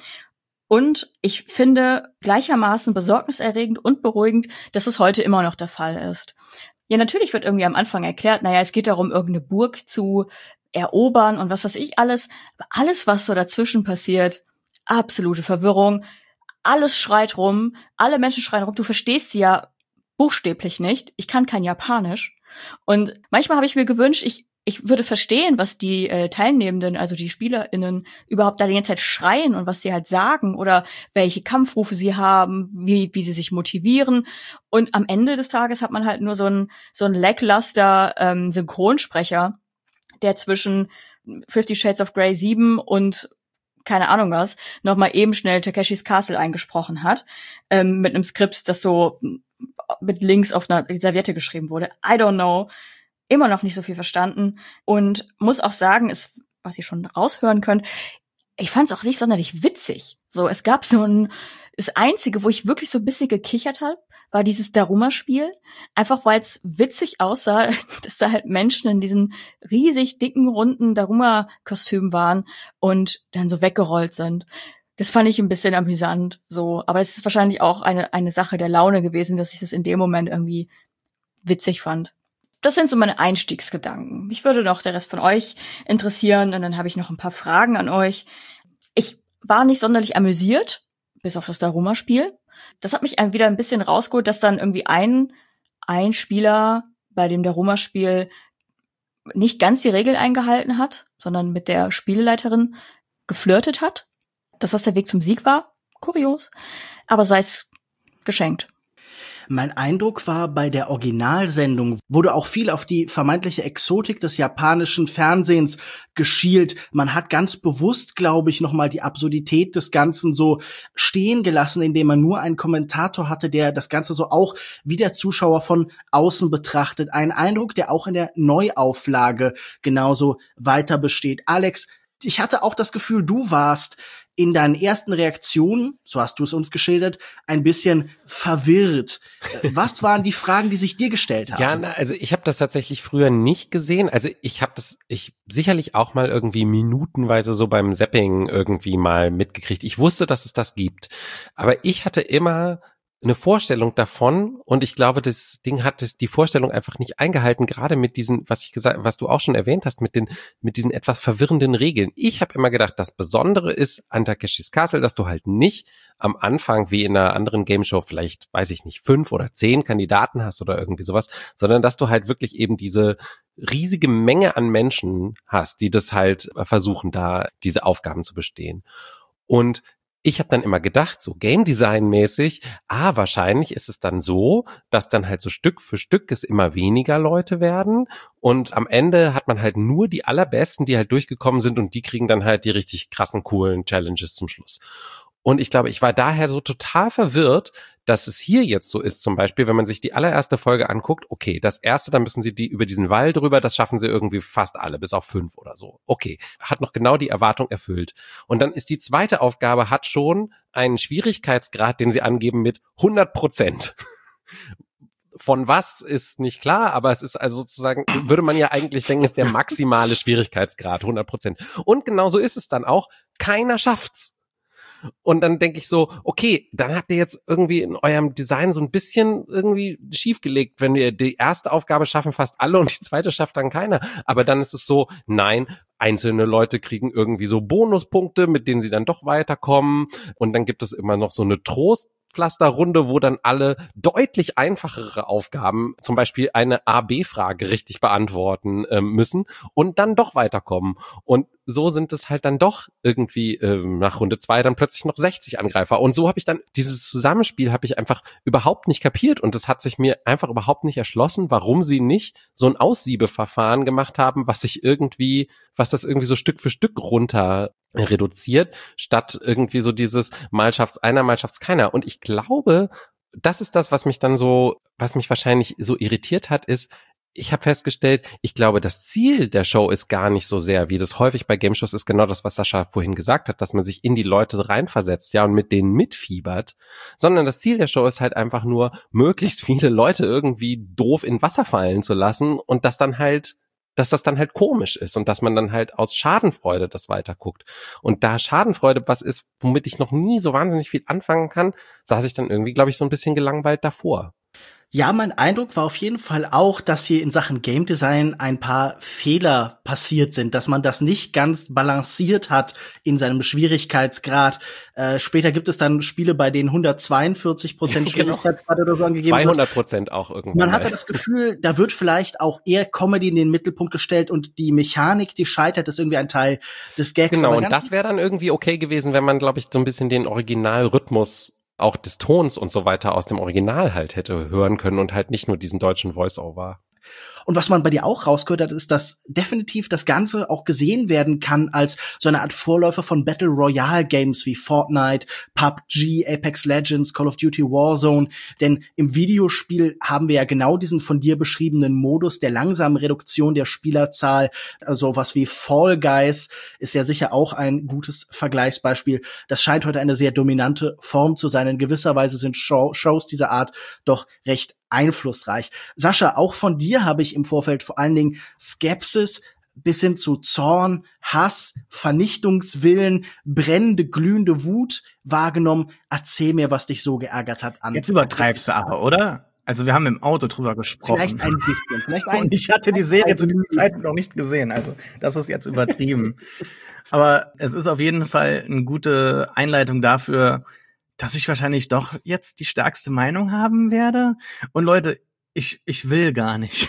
Und ich finde gleichermaßen besorgniserregend und beruhigend, dass es heute immer noch der Fall ist. Ja, natürlich wird irgendwie am Anfang erklärt, naja, es geht darum, irgendeine Burg zu erobern und was weiß ich alles. Aber alles, was so dazwischen passiert, absolute Verwirrung. Alles schreit rum, alle Menschen schreien rum. Du verstehst sie ja buchstäblich nicht. Ich kann kein Japanisch. Und manchmal habe ich mir gewünscht, ich Ich würde verstehen, was die äh, Teilnehmenden, also die SpielerInnen, überhaupt da die ganze Zeit schreien und was sie halt sagen oder welche Kampfrufe sie haben, wie wie sie sich motivieren. Und am Ende des Tages hat man halt nur so ein so ein lackluster ähm, Synchronsprecher, der zwischen Fifty Shades of Grey sieben und keine Ahnung was noch mal eben schnell Takeshis Castle eingesprochen hat, ähm, mit einem Skript, das so mit Links auf einer Serviette geschrieben wurde. I don't know. Immer noch nicht so viel verstanden und muss auch sagen, ist, was ihr schon raushören könnt, ich fand es auch nicht sonderlich witzig. So, es gab so ein, das Einzige, wo ich wirklich so ein bisschen gekichert habe, war dieses Daruma-Spiel. Einfach weil es witzig aussah, dass da halt Menschen in diesen riesig dicken, runden Daruma-Kostümen waren und dann so weggerollt sind. Das fand ich ein bisschen amüsant, so. Aber es ist wahrscheinlich auch eine, eine Sache der Laune gewesen, dass ich das in dem Moment irgendwie witzig fand. Das sind so meine Einstiegsgedanken. Mich würde noch der Rest von euch interessieren und dann habe ich noch ein paar Fragen an euch. Ich war nicht sonderlich amüsiert, bis auf das Daruma-Spiel. Das hat mich wieder ein bisschen rausgeholt, dass dann irgendwie ein, ein Spieler bei dem Daruma-Spiel nicht ganz die Regeln eingehalten hat, sondern mit der Spieleleiterin geflirtet hat. Dass das der Weg zum Sieg war, kurios. Aber sei es geschenkt. Mein Eindruck war, bei der Originalsendung wurde auch viel auf die vermeintliche Exotik des japanischen Fernsehens geschielt. Man hat ganz bewusst, glaube ich, nochmal die Absurdität des Ganzen so stehen gelassen, indem man nur einen Kommentator hatte, der das Ganze so auch wie der Zuschauer von außen betrachtet. Ein Eindruck, der auch in der Neuauflage genauso weiter besteht. Alex, Ich hatte auch das Gefühl, du warst in deinen ersten Reaktionen, so hast du es uns geschildert, ein bisschen verwirrt. Was waren die Fragen, die sich dir gestellt haben? Ja, na, also ich habe das tatsächlich früher nicht gesehen. Also ich habe das, ich sicherlich auch mal irgendwie minutenweise so beim Zapping irgendwie mal mitgekriegt. Ich wusste, dass es das gibt, aber ich hatte immer eine Vorstellung davon, und ich glaube, das Ding hat das, die Vorstellung einfach nicht eingehalten, gerade mit diesen, was ich gesagt, was du auch schon erwähnt hast, mit den, mit diesen etwas verwirrenden Regeln. Ich habe immer gedacht, das Besondere ist an Takeshis Castle, dass du halt nicht am Anfang wie in einer anderen Game Show vielleicht, weiß ich nicht, fünf oder zehn Kandidaten hast oder irgendwie sowas, sondern dass du halt wirklich eben diese riesige Menge an Menschen hast, die das halt versuchen, da diese Aufgaben zu bestehen. Und ich habe dann immer gedacht, so Game Design mäßig, ah, wahrscheinlich ist es dann so, dass dann halt so Stück für Stück es immer weniger Leute werden und am Ende hat man halt nur die allerbesten, die halt durchgekommen sind und die kriegen dann halt die richtig krassen, coolen Challenges zum Schluss. Und ich glaube, ich war daher so total verwirrt, dass es hier jetzt so ist, zum Beispiel, wenn man sich die allererste Folge anguckt, okay, das erste, dann müssen sie die über diesen Wall drüber, das schaffen sie irgendwie fast alle, bis auf fünf oder so. Okay, hat noch genau die Erwartung erfüllt. Und dann ist die zweite Aufgabe, hat schon einen Schwierigkeitsgrad, den sie angeben mit hundert Prozent. Von was ist nicht klar, aber es ist also sozusagen, würde man ja eigentlich denken, ist der maximale Schwierigkeitsgrad, hundert Prozent. Und genauso ist es dann auch, keiner schafft's. Und dann denke ich so, okay, dann habt ihr jetzt irgendwie in eurem Design so ein bisschen irgendwie schiefgelegt, wenn wir die erste Aufgabe schaffen fast alle und die zweite schafft dann keiner. Aber dann ist es so, nein, einzelne Leute kriegen irgendwie so Bonuspunkte, mit denen sie dann doch weiterkommen. Und dann gibt es immer noch so eine Trostpflasterrunde, wo dann alle deutlich einfachere Aufgaben, zum Beispiel eine A B Frage richtig beantworten äh, müssen und dann doch weiterkommen. Und so sind es halt dann doch irgendwie äh, nach Runde zwei dann plötzlich noch sechzig Angreifer. Und so habe ich dann, dieses Zusammenspiel habe ich einfach überhaupt nicht kapiert und es hat sich mir einfach überhaupt nicht erschlossen, warum sie nicht so ein Aussiebeverfahren gemacht haben, was sich irgendwie, was das irgendwie so Stück für Stück runter reduziert, statt irgendwie so dieses mal schafft's einer, mal schafft's keiner. Und ich glaube, das ist das, was mich dann so, was mich wahrscheinlich so irritiert hat, ist, ich habe festgestellt, ich glaube, das Ziel der Show ist gar nicht so sehr, wie das häufig bei Game Shows ist, genau das, was Sascha vorhin gesagt hat, dass man sich in die Leute reinversetzt, ja, und mit denen mitfiebert, sondern das Ziel der Show ist halt einfach nur, möglichst viele Leute irgendwie doof in Wasser fallen zu lassen und das dann halt, dass das dann halt komisch ist und dass man dann halt aus Schadenfreude das weiterguckt. Und da Schadenfreude was ist, womit ich noch nie so wahnsinnig viel anfangen kann, saß ich dann irgendwie, glaube ich, so ein bisschen gelangweilt davor. Ja, mein Eindruck war auf jeden Fall auch, dass hier in Sachen Game Design ein paar Fehler passiert sind, dass man das nicht ganz balanciert hat in seinem Schwierigkeitsgrad. Äh, später gibt es dann Spiele, bei denen hundertzweiundvierzig Prozent Schwierigkeitsgrad oder so angegeben wird. zweihundert Prozent auch irgendwann. Man hatte das Gefühl, da wird vielleicht auch eher Comedy in den Mittelpunkt gestellt und die Mechanik, die scheitert, ist irgendwie ein Teil des Gags. Genau, und das wäre dann irgendwie okay gewesen, wenn man, glaube ich, so ein bisschen den Originalrhythmus auch des Tons und so weiter aus dem Original halt hätte hören können und halt nicht nur diesen deutschen Voice-Over. Und was man bei dir auch rausgehört hat, ist, dass definitiv das Ganze auch gesehen werden kann als so eine Art Vorläufer von Battle Royale Games wie Fortnite, P U B G, Apex Legends, Call of Duty Warzone. Denn im Videospiel haben wir ja genau diesen von dir beschriebenen Modus der langsamen Reduktion der Spielerzahl. Also was wie Fall Guys ist ja sicher auch ein gutes Vergleichsbeispiel. Das scheint heute eine sehr dominante Form zu sein. In gewisser Weise sind Show- Shows dieser Art doch recht einflussreich. Sascha, auch von dir habe ich im Vorfeld vor allen Dingen Skepsis bis hin zu Zorn, Hass, Vernichtungswillen, brennende, glühende Wut wahrgenommen. Erzähl mir, was dich so geärgert hat. An Jetzt übertreibst du aber, oder? Also wir haben im Auto drüber gesprochen. Vielleicht ein bisschen. Vielleicht ein Und ich hatte die Serie zu diesem Zeitpunkt noch nicht gesehen. Also das ist jetzt übertrieben. Aber es ist auf jeden Fall eine gute Einleitung dafür, dass ich wahrscheinlich doch jetzt die stärkste Meinung haben werde. Und Leute, ich ich will gar nicht.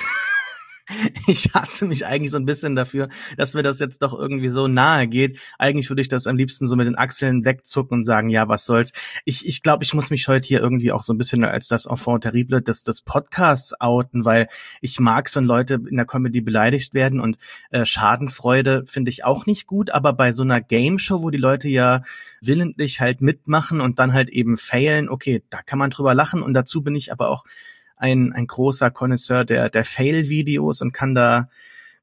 Ich hasse mich eigentlich so ein bisschen dafür, dass mir das jetzt doch irgendwie so nahe geht. Eigentlich würde ich das am liebsten so mit den Achseln wegzucken und sagen, ja, was soll's. Ich ich glaube, ich muss mich heute hier irgendwie auch so ein bisschen als das Enfant terrible des, des Podcasts outen, weil ich mag's, wenn Leute in der Comedy beleidigt werden und äh, Schadenfreude finde ich auch nicht gut, aber bei so einer Game-Show, wo die Leute ja willentlich halt mitmachen und dann halt eben failen, okay, da kann man drüber lachen und dazu bin ich aber auch ein ein großer Connoisseur der der Fail-Videos und kann da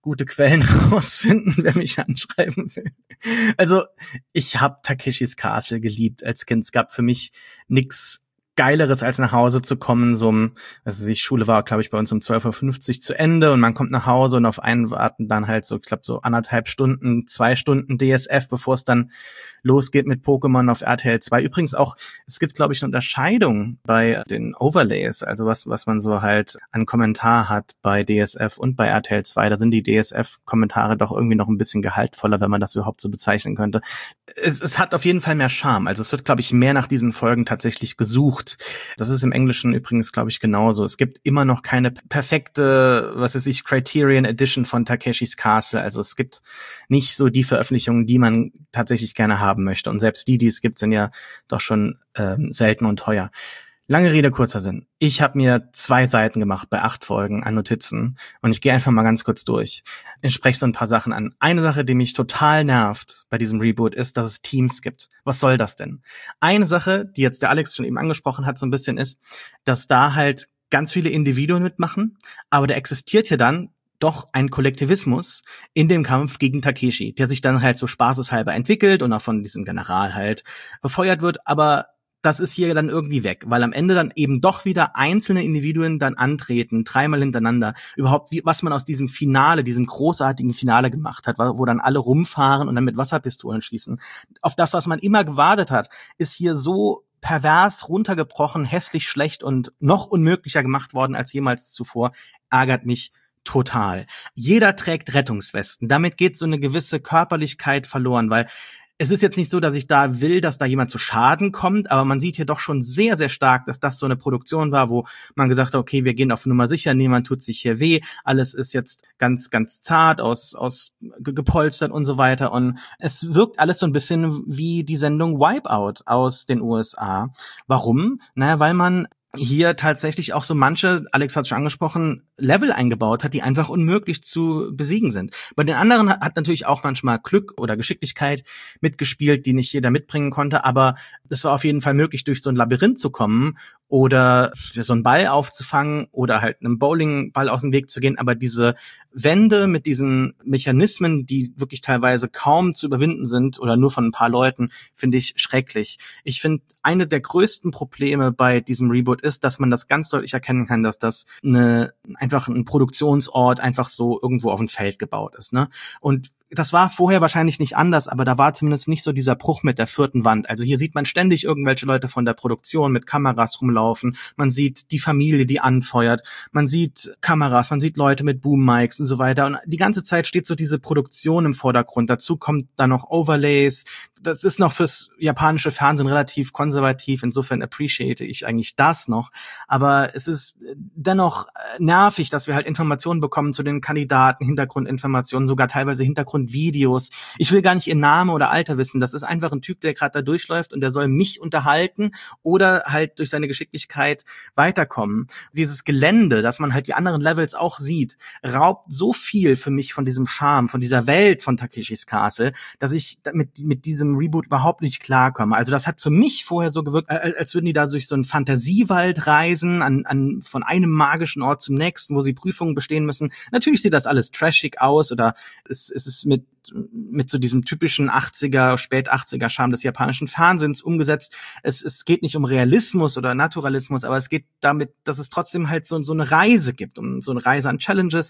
gute Quellen rausfinden, wer mich anschreiben will. Also, ich habe Takeshis Castle geliebt als Kind. Es gab für mich nix Geileres, als nach Hause zu kommen, so um, also die Schule war, glaube ich, bei uns um zwölf Uhr fünfzig zu Ende und man kommt nach Hause und auf einen warten dann halt so, ich glaube, so anderthalb Stunden, zwei Stunden D S F, bevor es dann losgeht mit Pokémon auf R T L zwei. Übrigens auch, es gibt, glaube ich, eine Unterscheidung bei den Overlays, also was was man so halt an Kommentar hat bei D S F und bei R T L zwei. Da sind die D S F-Kommentare doch irgendwie noch ein bisschen gehaltvoller, wenn man das überhaupt so bezeichnen könnte. Es, es hat auf jeden Fall mehr Charme. Also es wird, glaube ich, mehr nach diesen Folgen tatsächlich gesucht. Das ist im Englischen übrigens, glaube ich, genauso. Es gibt immer noch keine perfekte, was weiß ich, Criterion Edition von Takeshis Castle. Also es gibt nicht so die Veröffentlichungen, die man tatsächlich gerne haben möchte. Und selbst die, die es gibt, sind ja doch schon ähm, selten und teuer. Lange Rede, kurzer Sinn. Ich habe mir zwei Seiten gemacht bei acht Folgen an Notizen und ich gehe einfach mal ganz kurz durch. Ich spreche so ein paar Sachen an. Eine Sache, die mich total nervt bei diesem Reboot, ist, dass es Teams gibt. Was soll das denn? Eine Sache, die jetzt der Alex schon eben angesprochen hat, so ein bisschen ist, dass da halt ganz viele Individuen mitmachen, aber da existiert ja dann doch ein Kollektivismus in dem Kampf gegen Takeshi, der sich dann halt so spaßeshalber entwickelt und auch von diesem General halt befeuert wird, aber das ist hier dann irgendwie weg, weil am Ende dann eben doch wieder einzelne Individuen dann antreten, dreimal hintereinander. Überhaupt, wie, was man aus diesem Finale, diesem großartigen Finale gemacht hat, wo dann alle rumfahren und dann mit Wasserpistolen schießen. Auf das, was man immer gewartet hat, ist hier so pervers runtergebrochen, hässlich, schlecht und noch unmöglicher gemacht worden als jemals zuvor. Ärgert mich total. Jeder trägt Rettungswesten. Damit geht so eine gewisse Körperlichkeit verloren, weil es ist jetzt nicht so, dass ich da will, dass da jemand zu Schaden kommt, aber man sieht hier doch schon sehr, sehr stark, dass das so eine Produktion war, wo man gesagt hat, okay, wir gehen auf Nummer sicher, niemand tut sich hier weh, alles ist jetzt ganz, ganz zart, aus, aus gepolstert und so weiter und es wirkt alles so ein bisschen wie die Sendung Wipeout aus den U S A. Warum? Naja, weil man hier tatsächlich auch so manche, Alex hat schon angesprochen, Level eingebaut hat, die einfach unmöglich zu besiegen sind. Bei den anderen hat natürlich auch manchmal Glück oder Geschicklichkeit mitgespielt, die nicht jeder mitbringen konnte, aber es war auf jeden Fall möglich, durch so ein Labyrinth zu kommen oder so einen Ball aufzufangen oder halt einem Bowlingball aus dem Weg zu gehen, aber diese Wände mit diesen Mechanismen, die wirklich teilweise kaum zu überwinden sind oder nur von ein paar Leuten, finde ich schrecklich. Ich finde, eine der größten Probleme bei diesem Reboot ist, dass man das ganz deutlich erkennen kann, dass das eine einfach ein Produktionsort einfach so irgendwo auf dem Feld gebaut ist, ne? Und das war vorher wahrscheinlich nicht anders, aber da war zumindest nicht so dieser Bruch mit der vierten Wand. Also hier sieht man ständig irgendwelche Leute von der Produktion mit Kameras rumlaufen. Man sieht die Familie, die anfeuert. Man sieht Kameras, man sieht Leute mit Boom-Mics und so weiter. Und die ganze Zeit steht so diese Produktion im Vordergrund. Dazu kommt dann noch Overlays. Das ist noch fürs japanische Fernsehen relativ konservativ. Insofern appreciate ich eigentlich das noch. Aber es ist dennoch nervig, dass wir halt Informationen bekommen zu den Kandidaten, Hintergrundinformationen, sogar teilweise Hintergrundvideos. Ich will gar nicht ihr Name oder Alter wissen. Das ist einfach ein Typ, der gerade da durchläuft und der soll mich unterhalten oder halt durch seine Geschicklichkeit weiterkommen. Dieses Gelände, dass man halt die anderen Levels auch sieht, raubt so viel für mich von diesem Charme, von dieser Welt von Takeshis Castle, dass ich mit, mit diesem Reboot überhaupt nicht klarkomme. Also das hat für mich vorher so gewirkt, als würden die da durch so einen Fantasiewald reisen, an, an von einem magischen Ort zum nächsten, wo sie Prüfungen bestehen müssen. Natürlich sieht das alles trashig aus oder es, es ist mit mit so diesem typischen achtziger, spät achtziger Charme des japanischen Fernsehens umgesetzt. Es, es geht nicht um Realismus oder Naturalismus, aber es geht damit, dass es trotzdem halt so, so eine Reise gibt, um so eine Reise an Challenges.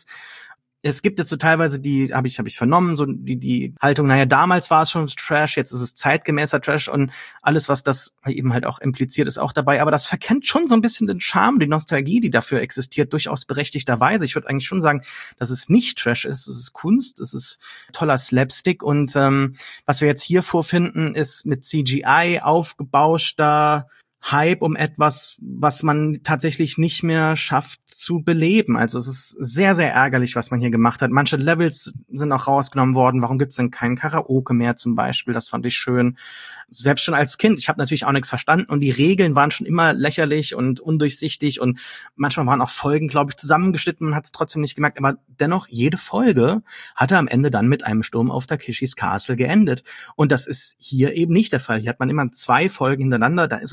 Es gibt jetzt so teilweise die, habe ich habe ich vernommen, so die die Haltung, naja, damals war es schon Trash, jetzt ist es zeitgemäßer Trash und alles, was das eben halt auch impliziert, ist auch dabei. Aber das verkennt schon so ein bisschen den Charme, die Nostalgie, die dafür existiert, durchaus berechtigterweise. Ich würde eigentlich schon sagen, dass es nicht Trash ist, es ist Kunst, es ist toller Slapstick und ähm, was wir jetzt hier vorfinden, ist mit C G I aufgebauschter Hype um etwas, was man tatsächlich nicht mehr schafft zu beleben. Also es ist sehr, sehr ärgerlich, was man hier gemacht hat. Manche Levels sind auch rausgenommen worden. Warum gibt's denn kein Karaoke mehr zum Beispiel? Das fand ich schön. Selbst schon als Kind. Ich habe natürlich auch nichts verstanden und die Regeln waren schon immer lächerlich und undurchsichtig und manchmal waren auch Folgen, glaube ich, zusammengeschnitten. Man hat es trotzdem nicht gemerkt. Aber dennoch, jede Folge hatte am Ende dann mit einem Sturm auf Takeshis Castle geendet. Und das ist hier eben nicht der Fall. Hier hat man immer zwei Folgen hintereinander. Da ist es so halb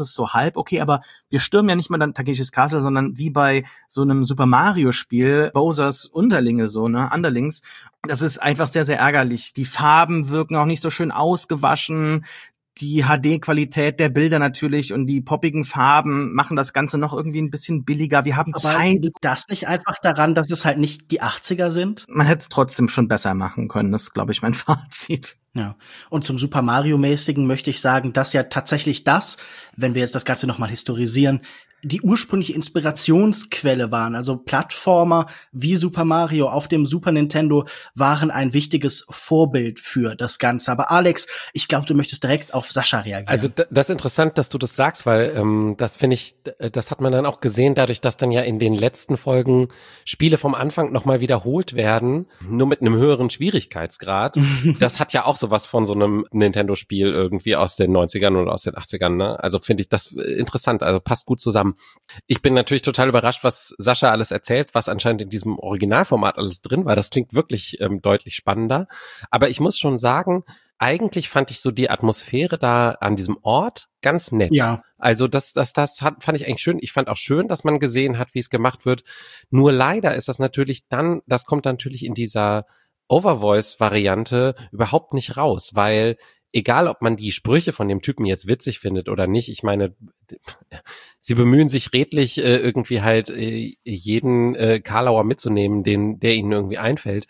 halb, okay, aber wir stürmen ja nicht mal dann Takeshis Castle, sondern wie bei so einem Super Mario Spiel, Bowsers Unterlinge so, ne, Underlings. Das ist einfach sehr, sehr ärgerlich. Die Farben wirken auch nicht so schön ausgewaschen. Die H D-Qualität der Bilder natürlich und die poppigen Farben machen das Ganze noch irgendwie ein bisschen billiger. Wir haben Aber Zeit. liegt das nicht einfach daran, dass es halt nicht die achtziger sind? Man hätte es trotzdem schon besser machen können. Das ist, glaube ich, mein Fazit. Ja. Und zum Super Mario-mäßigen möchte ich sagen, dass ja tatsächlich das, wenn wir jetzt das Ganze nochmal historisieren, die ursprüngliche Inspirationsquelle waren. Also Plattformer wie Super Mario auf dem Super Nintendo waren ein wichtiges Vorbild für das Ganze. Aber Alex, ich glaube, du möchtest direkt auf Sascha reagieren. Also das ist interessant, dass du das sagst, weil ähm, das finde ich, das hat man dann auch gesehen, dadurch, dass dann ja in den letzten Folgen Spiele vom Anfang nochmal wiederholt werden, nur mit einem höheren Schwierigkeitsgrad. Das hat ja auch sowas von so einem Nintendo-Spiel irgendwie aus den neunzigern oder aus den achtzigern. Ne? Also finde ich das interessant, also passt gut zusammen. Ich bin natürlich total überrascht, was Sascha alles erzählt, was anscheinend in diesem Originalformat alles drin war. Das klingt wirklich ähm, deutlich spannender. Aber ich muss schon sagen, eigentlich fand ich so die Atmosphäre da an diesem Ort ganz nett. Ja. Also das, das, das hat, fand ich eigentlich schön. Ich fand auch schön, dass man gesehen hat, wie es gemacht wird. Nur leider ist das natürlich dann, das kommt natürlich in dieser Overvoice-Variante überhaupt nicht raus, weil egal, ob man die Sprüche von dem Typen jetzt witzig findet oder nicht, ich meine, sie bemühen sich redlich, äh, irgendwie halt äh, jeden äh, Karlauer mitzunehmen, den, der ihnen irgendwie einfällt,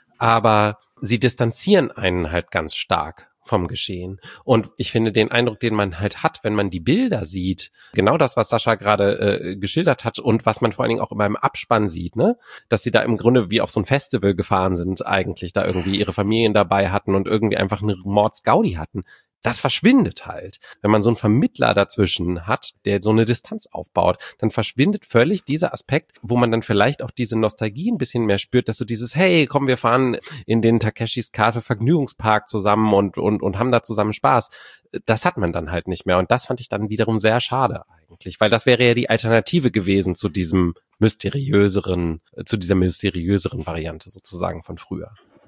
aber sie distanzieren einen halt ganz stark vom Geschehen. Und ich finde den Eindruck, den man halt hat, wenn man die Bilder sieht, genau das, was Sascha gerade äh, geschildert hat und was man vor allen Dingen auch immer im Abspann sieht, ne, dass sie da im Grunde wie auf so ein Festival gefahren sind eigentlich, da irgendwie ihre Familien dabei hatten und irgendwie einfach eine Mordsgaudi hatten. Das verschwindet halt. Wenn man so einen Vermittler dazwischen hat, der so eine Distanz aufbaut, dann verschwindet völlig dieser Aspekt, wo man dann vielleicht auch diese Nostalgie ein bisschen mehr spürt, dass so dieses, hey, komm, wir fahren in den Takeshis Castle Vergnügungspark zusammen und, und, und haben da zusammen Spaß. Das hat man dann halt nicht mehr. Und das fand ich dann wiederum sehr schade eigentlich, weil das wäre ja die Alternative gewesen zu diesem mysteriöseren, zu dieser mysteriöseren Variante sozusagen von früher.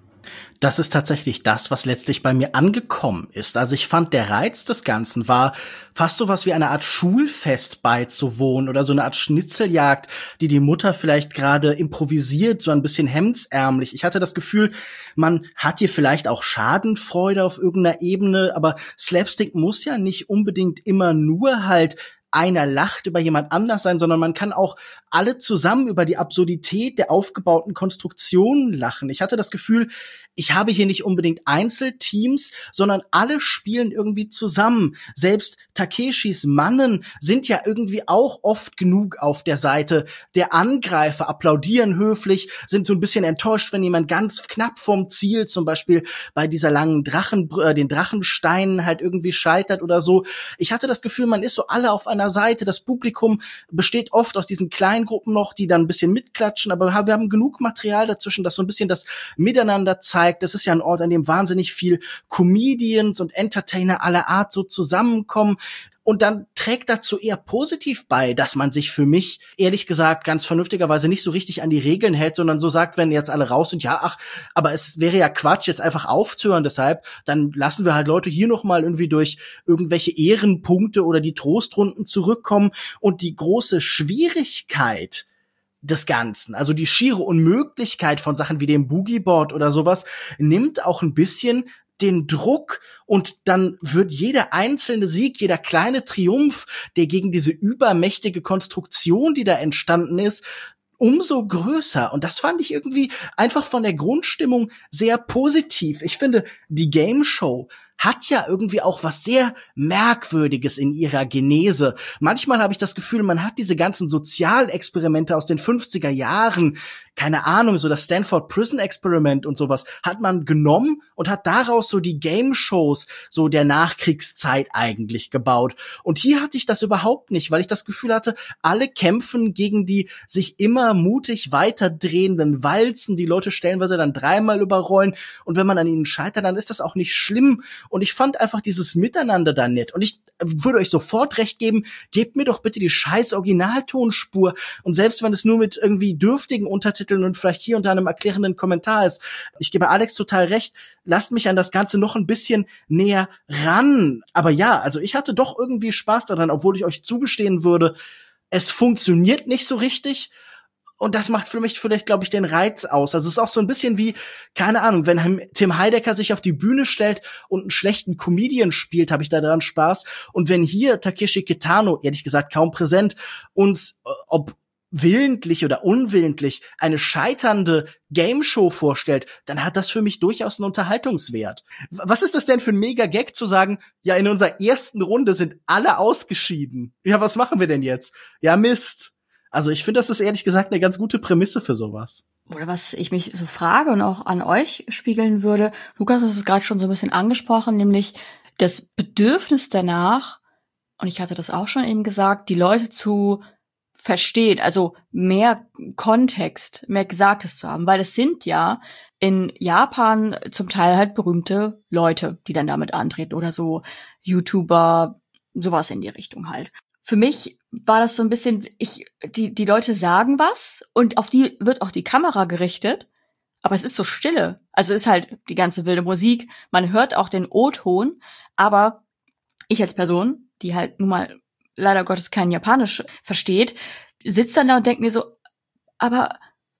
Das ist tatsächlich das, was letztlich bei mir angekommen ist. Also ich fand, der Reiz des Ganzen war fast sowas wie eine Art Schulfest beizuwohnen oder so eine Art Schnitzeljagd, die die Mutter vielleicht gerade improvisiert, so ein bisschen hemdsärmlich. Ich hatte das Gefühl, man hat hier vielleicht auch Schadenfreude auf irgendeiner Ebene, aber Slapstick muss ja nicht unbedingt immer nur halt einer lacht über jemand anders sein, sondern man kann auch alle zusammen über die Absurdität der aufgebauten Konstruktionen lachen. Ich hatte das Gefühl, ich habe hier nicht unbedingt Einzelteams, sondern alle spielen irgendwie zusammen. Selbst Takeshis Mannen sind ja irgendwie auch oft genug auf der Seite der Angreifer, applaudieren höflich, sind so ein bisschen enttäuscht, wenn jemand ganz knapp vom Ziel, zum Beispiel bei dieser langen Drachen, äh, den Drachensteinen halt irgendwie scheitert oder so. Ich hatte das Gefühl, man ist so alle auf einer Seite. Das Publikum besteht oft aus diesen kleinen Gruppen noch, die dann ein bisschen mitklatschen, aber wir haben genug Material dazwischen, das so ein bisschen das Miteinander zeigt. Das ist ja ein Ort, an dem wahnsinnig viel Comedians und Entertainer aller Art so zusammenkommen. Und dann trägt dazu eher positiv bei, dass man sich für mich, ehrlich gesagt, ganz vernünftigerweise nicht so richtig an die Regeln hält, sondern so sagt, wenn jetzt alle raus sind, ja, ach, aber es wäre ja Quatsch, jetzt einfach aufzuhören. Deshalb, dann lassen wir halt Leute hier noch mal irgendwie durch irgendwelche Ehrenpunkte oder die Trostrunden zurückkommen. Und die große Schwierigkeit des Ganzen, also die schiere Unmöglichkeit von Sachen wie dem Boogieboard oder sowas, nimmt auch ein bisschen den Druck, und dann wird jeder einzelne Sieg, jeder kleine Triumph, der gegen diese übermächtige Konstruktion, die da entstanden ist, umso größer. Und das fand ich irgendwie einfach von der Grundstimmung sehr positiv. Ich finde, die Game Show hat ja irgendwie auch was sehr Merkwürdiges in ihrer Genese. Manchmal habe ich das Gefühl, man hat diese ganzen Sozialexperimente aus den fünfziger Jahren, keine Ahnung, so das Stanford Prison Experiment und sowas, hat man genommen und hat daraus so die Game-Shows so der Nachkriegszeit eigentlich gebaut. Und hier hatte ich das überhaupt nicht, weil ich das Gefühl hatte, alle kämpfen gegen die sich immer mutig weiterdrehenden Walzen, die Leute stellenweise dann dreimal überrollen, und wenn man an ihnen scheitert, dann ist das auch nicht schlimm. Und ich fand einfach dieses Miteinander da nett. Und ich würde euch sofort recht geben, gebt mir doch bitte die scheiß Originaltonspur. Und selbst wenn es nur mit irgendwie dürftigen Untertiteln Untertiteln und vielleicht hier unter einem erklärenden Kommentar ist. Ich gebe Alex total recht, lasst mich an das Ganze noch ein bisschen näher ran. Aber ja, also ich hatte doch irgendwie Spaß daran, obwohl ich euch zugestehen würde, es funktioniert nicht so richtig. Und das macht für mich vielleicht, glaube ich, den Reiz aus. Also es ist auch so ein bisschen wie, keine Ahnung, wenn Tim Heidecker sich auf die Bühne stellt und einen schlechten Comedian spielt, habe ich da daran Spaß. Und wenn hier Takeshi Kitano, ehrlich gesagt kaum präsent, uns, ob willentlich oder unwillentlich, eine scheiternde Game-Show vorstellt, dann hat das für mich durchaus einen Unterhaltungswert. Was ist das denn für ein Mega-Gag zu sagen, ja, in unserer ersten Runde sind alle ausgeschieden. Ja, was machen wir denn jetzt? Ja, Mist. Also ich finde, das ist ehrlich gesagt eine ganz gute Prämisse für sowas. Oder was ich mich so frage und auch an euch spiegeln würde, Lukas, du hast es gerade schon so ein bisschen angesprochen, nämlich das Bedürfnis danach, und ich hatte das auch schon eben gesagt, die Leute zu verstehen, also mehr Kontext, mehr Gesagtes zu haben, weil es sind ja in Japan zum Teil halt berühmte Leute, die dann damit antreten oder so YouTuber, sowas in die Richtung halt. Für mich war das so ein bisschen, ich, die, die Leute sagen was und auf die wird auch die Kamera gerichtet, aber es ist so stille. Also ist halt die ganze wilde Musik, man hört auch den O-Ton, aber ich als Person, die halt nun mal leider Gottes kein Japanisch versteht, sitzt dann da und denkt mir so, aber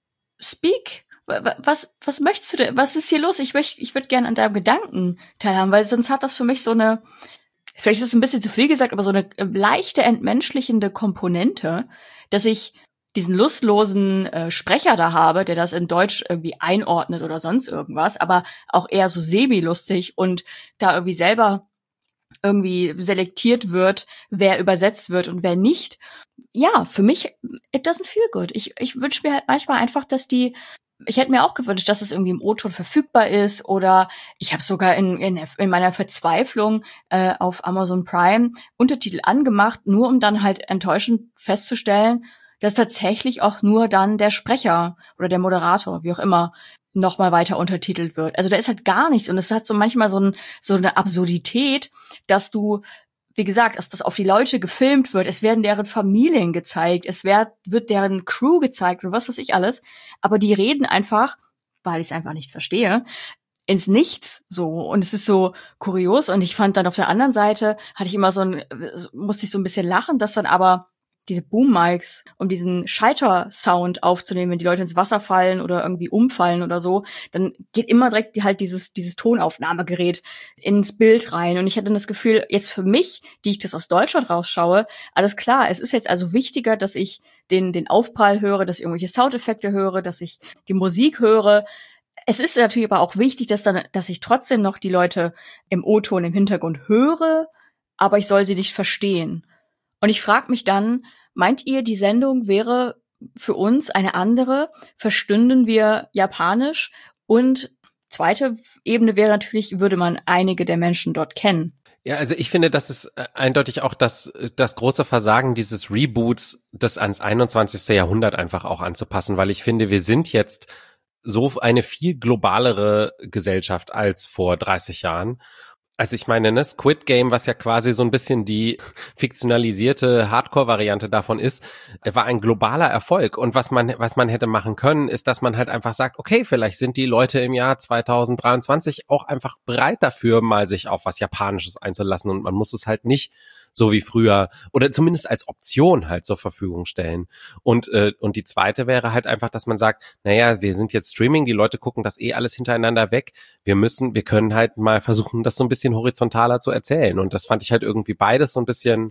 speak, was, was möchtest du denn, was ist hier los? Ich möchte, ich würde gerne an deinem Gedanken teilhaben, weil sonst hat das für mich so eine, vielleicht ist es ein bisschen zu viel gesagt, aber so eine leichte entmenschlichende Komponente, dass ich diesen lustlosen äh, Sprecher da habe, der das in Deutsch irgendwie einordnet oder sonst irgendwas, aber auch eher so semi-lustig und da irgendwie selber irgendwie selektiert wird, wer übersetzt wird und wer nicht. Ja, für mich, it doesn't feel good. Ich, ich wünsche mir halt manchmal einfach, dass die, ich hätte mir auch gewünscht, dass es irgendwie im O-Ton verfügbar ist oder ich habe sogar in, in in meiner Verzweiflung äh, auf Amazon Prime Untertitel angemacht, nur um dann halt enttäuschend festzustellen, dass tatsächlich auch nur dann der Sprecher oder der Moderator, wie auch immer, nochmal weiter untertitelt wird. Also da ist halt gar nichts und es hat so manchmal so, ein, so eine Absurdität, dass du, wie gesagt, dass das auf die Leute gefilmt wird, es werden deren Familien gezeigt, es wird, wird deren Crew gezeigt und was weiß ich alles, aber die reden einfach, weil ich es einfach nicht verstehe, ins Nichts so und es ist so kurios und ich fand dann auf der anderen Seite, hatte ich immer so ein, musste ich so ein bisschen lachen, dass dann aber diese Boom-Mics, um diesen Scheiter-Sound aufzunehmen, wenn die Leute ins Wasser fallen oder irgendwie umfallen oder so, dann geht immer direkt halt dieses dieses Tonaufnahmegerät ins Bild rein. Und ich hatte das Gefühl, jetzt für mich, die ich das aus Deutschland rausschaue, alles klar, es ist jetzt also wichtiger, dass ich den den Aufprall höre, dass ich irgendwelche Soundeffekte höre, dass ich die Musik höre. Es ist natürlich aber auch wichtig, dass dann, dass ich trotzdem noch die Leute im O-Ton im Hintergrund höre, aber ich soll sie nicht verstehen. Und ich frage mich dann, meint ihr, die Sendung wäre für uns eine andere? Verstünden wir Japanisch? Und zweite Ebene wäre natürlich, würde man einige der Menschen dort kennen. Ja, also ich finde, das ist eindeutig auch das, das große Versagen dieses Reboots, das ans einundzwanzigste Jahrhundert einfach auch anzupassen, weil ich finde, wir sind jetzt so eine viel globalere Gesellschaft als vor dreißig Jahren. Also ich meine, ne, Squid Game, was ja quasi so ein bisschen die fiktionalisierte Hardcore-Variante davon ist, war ein globaler Erfolg. Und was man was man hätte machen können, ist, dass man halt einfach sagt, okay, vielleicht sind die Leute im Jahr zweitausenddreiundzwanzig auch einfach bereit dafür, mal sich auf was Japanisches einzulassen. Und man muss es halt nicht so wie früher oder zumindest als Option halt zur Verfügung stellen. Und äh, und die zweite wäre halt einfach, dass man sagt, naja, wir sind jetzt Streaming, die Leute gucken das eh alles hintereinander weg. Wir müssen, wir können halt mal versuchen, das so ein bisschen horizontaler zu erzählen. Und das fand ich halt irgendwie beides so ein bisschen,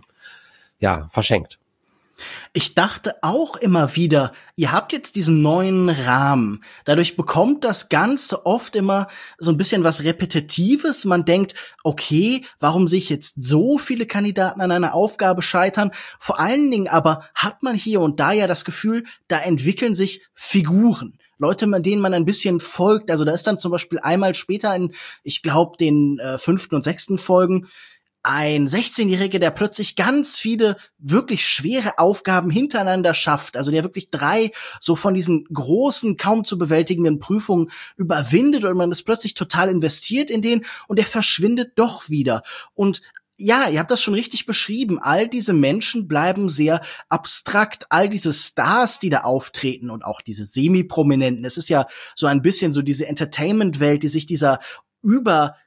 ja, verschenkt. Ich dachte auch immer wieder, ihr habt jetzt diesen neuen Rahmen. Dadurch bekommt das Ganze oft immer so ein bisschen was Repetitives. Man denkt, okay, warum sich jetzt so viele Kandidaten an einer Aufgabe scheitern? Vor allen Dingen aber hat man hier und da ja das Gefühl, da entwickeln sich Figuren. Leute, denen man ein bisschen folgt. Also da ist dann zum Beispiel einmal später in, ich glaube, den äh, fünften und sechsten Folgen ein sechzehnjähriger, der plötzlich ganz viele wirklich schwere Aufgaben hintereinander schafft, also der wirklich drei so von diesen großen, kaum zu bewältigenden Prüfungen überwindet und man ist plötzlich total investiert in den und der verschwindet doch wieder. Und ja, ihr habt das schon richtig beschrieben. All diese Menschen bleiben sehr abstrakt. All diese Stars, die da auftreten und auch diese Semi-Prominenten. Es ist ja so ein bisschen so diese Entertainment-Welt, die sich dieser über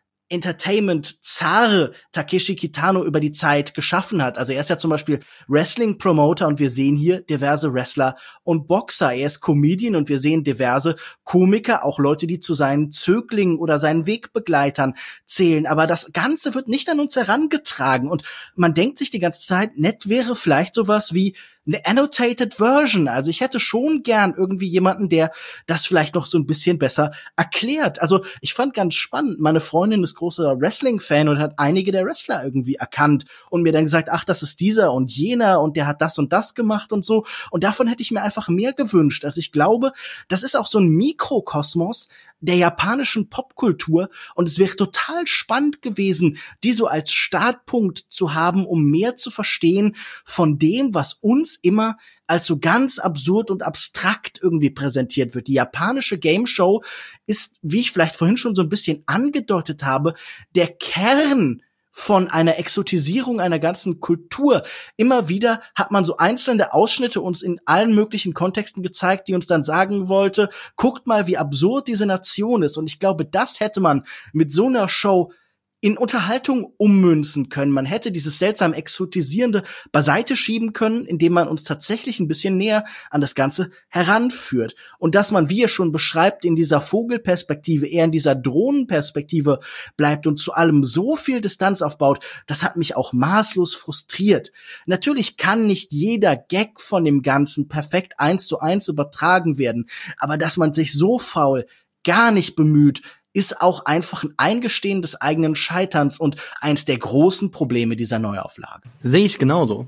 Entertainment-Zare Takeshi Kitano über die Zeit geschaffen hat. Also er ist ja zum Beispiel Wrestling-Promoter und wir sehen hier diverse Wrestler und Boxer. Er ist Comedian und wir sehen diverse Komiker, auch Leute, die zu seinen Zöglingen oder seinen Wegbegleitern zählen. Aber das Ganze wird nicht an uns herangetragen und man denkt sich die ganze Zeit, nett wäre vielleicht sowas wie eine annotated Version. Also ich hätte schon gern irgendwie jemanden, der das vielleicht noch so ein bisschen besser erklärt. Also ich fand ganz spannend, meine Freundin ist großer Wrestling-Fan und hat einige der Wrestler irgendwie erkannt und mir dann gesagt, ach, das ist dieser und jener und der hat das und das gemacht und so. Und davon hätte ich mir einfach mehr gewünscht. Also ich glaube, das ist auch so ein Mikrokosmos der japanischen Popkultur und es wäre total spannend gewesen, die so als Startpunkt zu haben, um mehr zu verstehen von dem, was uns immer als so ganz absurd und abstrakt irgendwie präsentiert wird. Die japanische Game Show ist, wie ich vielleicht vorhin schon so ein bisschen angedeutet habe, der Kern von einer Exotisierung einer ganzen Kultur. Immer wieder hat man so einzelne Ausschnitte uns in allen möglichen Kontexten gezeigt, die uns dann sagen wollte, guckt mal, wie absurd diese Nation ist. Und ich glaube, das hätte man mit so einer Show in Unterhaltung ummünzen können. Man hätte dieses seltsam Exotisierende beiseite schieben können, indem man uns tatsächlich ein bisschen näher an das Ganze heranführt. Und dass man, wie er schon beschreibt, in dieser Vogelperspektive, eher in dieser Drohnenperspektive bleibt und zu allem so viel Distanz aufbaut, das hat mich auch maßlos frustriert. Natürlich kann nicht jeder Gag von dem Ganzen perfekt eins zu eins übertragen werden, aber dass man sich so faul gar nicht bemüht, ist auch einfach ein Eingestehen des eigenen Scheiterns und eins der großen Probleme dieser Neuauflage. Sehe ich genauso.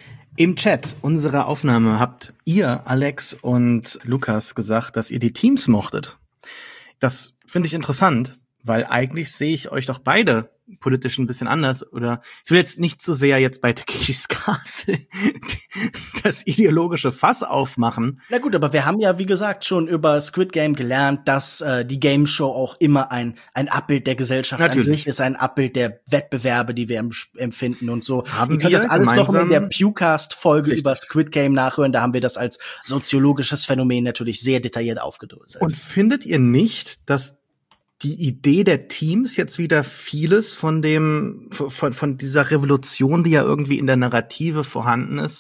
Im Chat unserer Aufnahme habt ihr, Alex und Lukas, gesagt, dass ihr die Teams mochtet. Das finde ich interessant, weil eigentlich sehe ich euch doch beide politisch ein bisschen anders. Oder ich will jetzt nicht so sehr jetzt bei Takeshis Castle das ideologische Fass aufmachen. Na gut, aber wir haben ja, wie gesagt, schon über Squid Game gelernt, dass äh, die Game Show auch immer ein ein Abbild der Gesellschaft Natürlich. an sich ist, ein Abbild der Wettbewerbe, die wir empfinden und so. Haben Ihr könnt wir das alles noch in der Pewcast-Folge Richtig. über Squid Game nachhören. Da haben wir das als soziologisches Phänomen natürlich sehr detailliert aufgedröselt. Und findet ihr nicht, dass die Idee der Teams jetzt wieder vieles von dem, von, von dieser Revolution, die ja irgendwie in der Narrative vorhanden ist,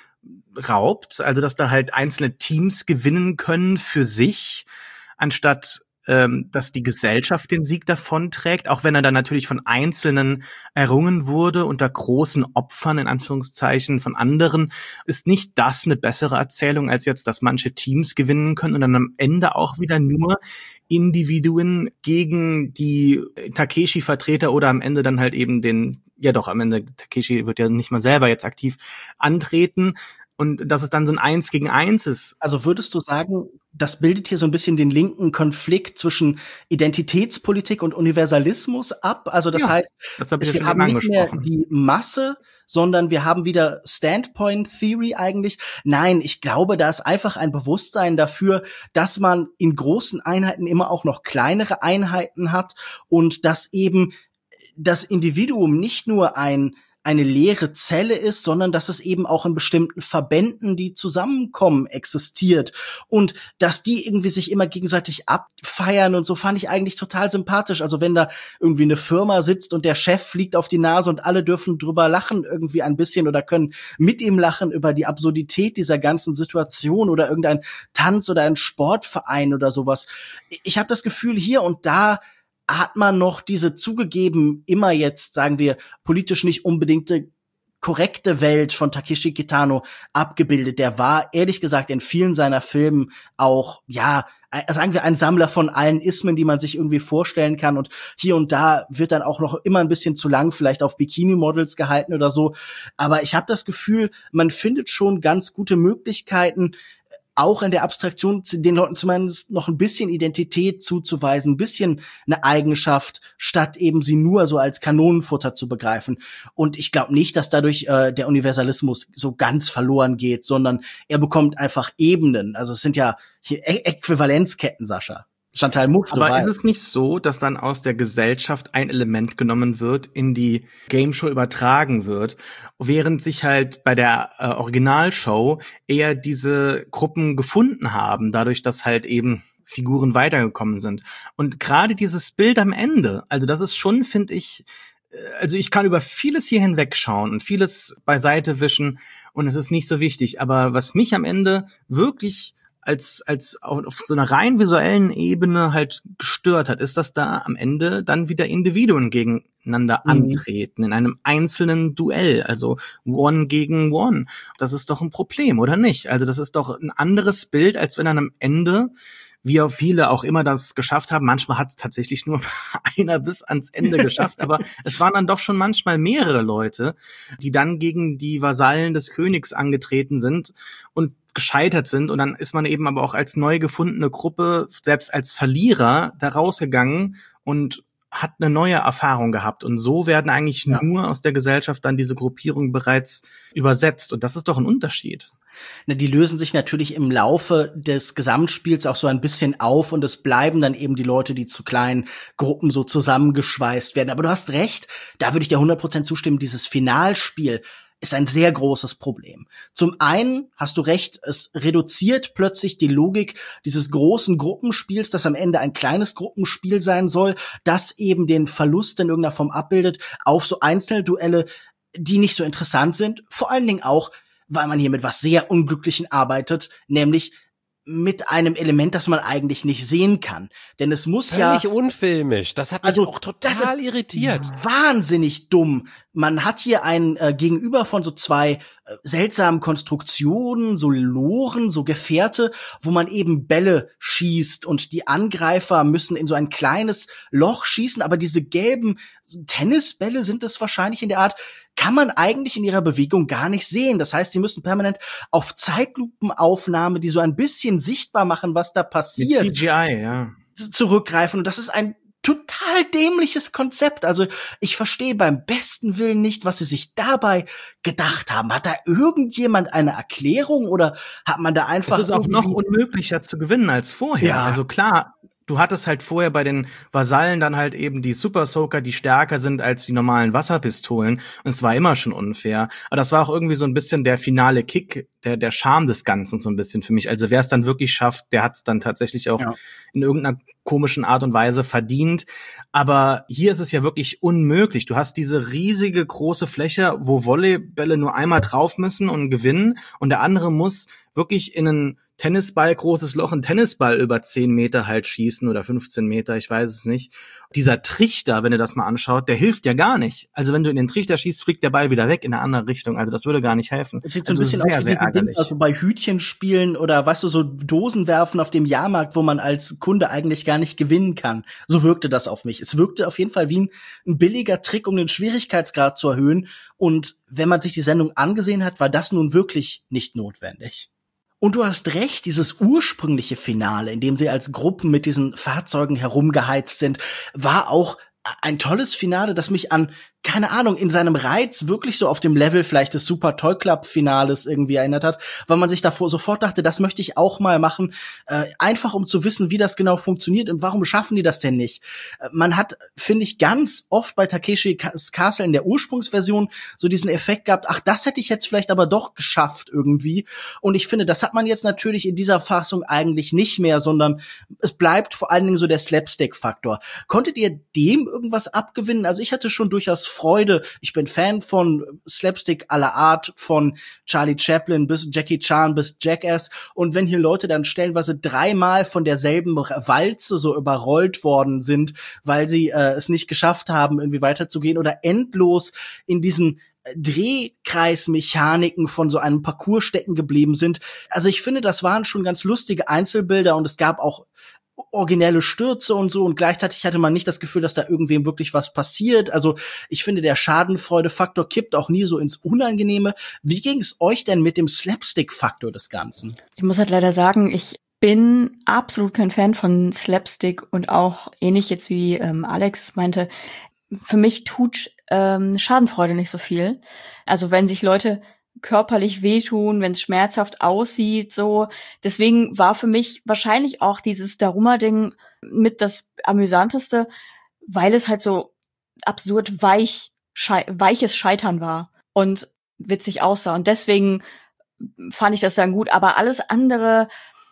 raubt? Also, dass da halt einzelne Teams gewinnen können für sich, anstatt ähm, dass die Gesellschaft den Sieg davonträgt, auch wenn er dann natürlich von Einzelnen errungen wurde, unter großen Opfern, in Anführungszeichen, von anderen. Ist nicht das eine bessere Erzählung, als jetzt, dass manche Teams gewinnen können und dann am Ende auch wieder nur Individuen gegen die Takeshi-Vertreter oder am Ende dann halt eben den, ja doch, am Ende, Takeshi wird ja nicht mal selber jetzt aktiv antreten und dass es dann so ein Eins gegen Eins ist. Also würdest du sagen, das bildet hier so ein bisschen den linken Konflikt zwischen Identitätspolitik und Universalismus ab? Also das ja, heißt, das hab ich wir ja haben nicht mehr angesprochen. die Masse, sondern wir haben wieder Standpoint Theory eigentlich. Nein, ich glaube, da ist einfach ein Bewusstsein dafür, dass man in großen Einheiten immer auch noch kleinere Einheiten hat und dass eben das Individuum nicht nur ein eine leere Zelle ist, sondern dass es eben auch in bestimmten Verbänden, die zusammenkommen, existiert und dass die irgendwie sich immer gegenseitig abfeiern und so fand ich eigentlich total sympathisch. Also wenn da irgendwie eine Firma sitzt und der Chef fliegt auf die Nase und alle dürfen drüber lachen irgendwie ein bisschen oder können mit ihm lachen über die Absurdität dieser ganzen Situation oder irgendein Tanz oder ein Sportverein oder sowas. Ich habe das Gefühl, hier und da hat man noch diese zugegeben immer jetzt, sagen wir, politisch nicht unbedingte korrekte Welt von Takeshi Kitano abgebildet. Der war, ehrlich gesagt, in vielen seiner Filmen auch, ja, sagen wir, ein Sammler von allen Ismen, die man sich irgendwie vorstellen kann. Und hier und da wird dann auch noch immer ein bisschen zu lang vielleicht auf Bikini-Models gehalten oder so. Aber ich habe das Gefühl, man findet schon ganz gute Möglichkeiten, auch in der Abstraktion den Leuten zumindest noch ein bisschen Identität zuzuweisen, ein bisschen eine Eigenschaft, statt eben sie nur so als Kanonenfutter zu begreifen. Und ich glaube nicht, dass dadurch äh, der Universalismus so ganz verloren geht, sondern er bekommt einfach Ebenen. Also es sind ja hier Ä- Äquivalenzketten, Sascha. Chantal Mouffe. Aber ist es nicht so, dass dann aus der Gesellschaft ein Element genommen wird, in die Game Show übertragen wird, während sich halt bei der äh, Originalshow eher diese Gruppen gefunden haben, dadurch, dass halt eben Figuren weitergekommen sind. Und gerade dieses Bild am Ende, also das ist schon, finde ich, also ich kann über vieles hier hinwegschauen und vieles beiseite wischen und es ist nicht so wichtig. Aber was mich am Ende wirklich als als auf, auf so einer rein visuellen Ebene halt gestört hat, ist, dass da am Ende dann wieder Individuen gegeneinander mhm. antreten, in einem einzelnen Duell, also One gegen One. Das ist doch ein Problem, oder nicht? Also das ist doch ein anderes Bild, als wenn dann am Ende, wie auch viele auch immer das geschafft haben. Manchmal hat es tatsächlich nur einer bis ans Ende geschafft, aber es waren dann doch schon manchmal mehrere Leute, die dann gegen die Vasallen des Königs angetreten sind und gescheitert sind. Und dann ist man eben aber auch als neu gefundene Gruppe, selbst als Verlierer, da rausgegangen und hat eine neue Erfahrung gehabt. Und so werden eigentlich ja. nur aus der Gesellschaft dann diese Gruppierungen bereits übersetzt. Und das ist doch ein Unterschied. Na, die lösen sich natürlich im Laufe des Gesamtspiels auch so ein bisschen auf und es bleiben dann eben die Leute, die zu kleinen Gruppen so zusammengeschweißt werden. Aber du hast recht, da würde ich dir hundert Prozent zustimmen, dieses Finalspiel ist ein sehr großes Problem. Zum einen hast du recht, es reduziert plötzlich die Logik dieses großen Gruppenspiels, das am Ende ein kleines Gruppenspiel sein soll, das eben den Verlust in irgendeiner Form abbildet, auf so einzelne Duelle, die nicht so interessant sind. Vor allen Dingen auch, weil man hier mit was sehr Unglücklichen arbeitet, nämlich mit einem Element, das man eigentlich nicht sehen kann. Denn es muss Völlig ja... Völlig unfilmisch. Das hat mich also, auch total das ist irritiert. Wahnsinnig dumm. Man hat hier ein äh, Gegenüber von so zwei äh, seltsamen Konstruktionen, so Loren, so Gefährte, wo man eben Bälle schießt und die Angreifer müssen in so ein kleines Loch schießen, aber diese gelben Tennisbälle sind es wahrscheinlich in der Art, kann man eigentlich in ihrer Bewegung gar nicht sehen. Das heißt, sie müssen permanent auf Zeitlupenaufnahme, die so ein bisschen sichtbar machen, was da passiert, mit C G I, ja, zurückgreifen. Und das ist ein total dämliches Konzept. Also ich verstehe beim besten Willen nicht, was sie sich dabei gedacht haben. Hat da irgendjemand eine Erklärung oder hat man da einfach... Es ist auch noch unmöglicher zu gewinnen als vorher. Ja. Also klar, du hattest halt vorher bei den Vasallen dann halt eben die Super Soaker, die stärker sind als die normalen Wasserpistolen. Und es war immer schon unfair. Aber das war auch irgendwie so ein bisschen der finale Kick, der der Charme des Ganzen so ein bisschen für mich. Also wer es dann wirklich schafft, der hat es dann tatsächlich auch ja. in irgendeiner komischen Art und Weise verdient. Aber hier ist es ja wirklich unmöglich. Du hast diese riesige große Fläche, wo Volleybälle nur einmal drauf müssen und gewinnen. Und der andere muss wirklich in einen Tennisball, großes Loch, ein Tennisball über zehn Meter halt schießen oder fünfzehn Meter, ich weiß es nicht. Dieser Trichter, wenn ihr das mal anschaut, der hilft ja gar nicht. Also wenn du in den Trichter schießt, fliegt der Ball wieder weg in eine andere Richtung. Also das würde gar nicht helfen. Es sieht so also ein bisschen sehr, aus wie sehr ärgerlich. Also bei Hütchenspielen oder weißt du, so Dosen werfen auf dem Jahrmarkt, wo man als Kunde eigentlich gar nicht gewinnen kann. So wirkte das auf mich. Es wirkte auf jeden Fall wie ein, ein billiger Trick, um den Schwierigkeitsgrad zu erhöhen. Und wenn man sich die Sendung angesehen hat, war das nun wirklich nicht notwendig. Und du hast recht, dieses ursprüngliche Finale, in dem sie als Gruppen mit diesen Fahrzeugen herumgeheizt sind, war auch ein tolles Finale, das mich an, keine Ahnung, in seinem Reiz wirklich so auf dem Level vielleicht des Super Toy Club Finales irgendwie erinnert hat, weil man sich davor sofort dachte, das möchte ich auch mal machen, äh, einfach um zu wissen, wie das genau funktioniert und warum schaffen die das denn nicht. Äh, man hat, finde ich, ganz oft bei Takeshis Castle in der Ursprungsversion so diesen Effekt gehabt, ach, das hätte ich jetzt vielleicht aber doch geschafft irgendwie. Und ich finde, das hat man jetzt natürlich in dieser Fassung eigentlich nicht mehr, sondern es bleibt vor allen Dingen so der Slapstick-Faktor. Konntet ihr dem irgendwas abgewinnen? Also ich hatte schon durchaus Freude. Ich bin Fan von Slapstick aller Art, von Charlie Chaplin bis Jackie Chan bis Jackass. Und wenn hier Leute dann stellenweise dreimal von derselben Walze so überrollt worden sind, weil sie äh, es nicht geschafft haben, irgendwie weiterzugehen oder endlos in diesen Drehkreismechaniken von so einem Parcours stecken geblieben sind. Also ich finde, das waren schon ganz lustige Einzelbilder und es gab auch originelle Stürze und so und gleichzeitig hatte man nicht das Gefühl, dass da irgendwem wirklich was passiert. Also ich finde, der Schadenfreude-Faktor kippt auch nie so ins Unangenehme. Wie ging es euch denn mit dem Slapstick-Faktor des Ganzen? Ich muss halt leider sagen, ich bin absolut kein Fan von Slapstick und auch ähnlich jetzt wie ähm, Alex es meinte, für mich tut ähm, Schadenfreude nicht so viel. Also wenn sich Leute körperlich wehtun, wenn es schmerzhaft aussieht, so. Deswegen war für mich wahrscheinlich auch dieses Daruma-Ding mit das amüsanteste, weil es halt so absurd weich, schei- weiches Scheitern war und witzig aussah. Und deswegen fand ich das dann gut. Aber alles andere,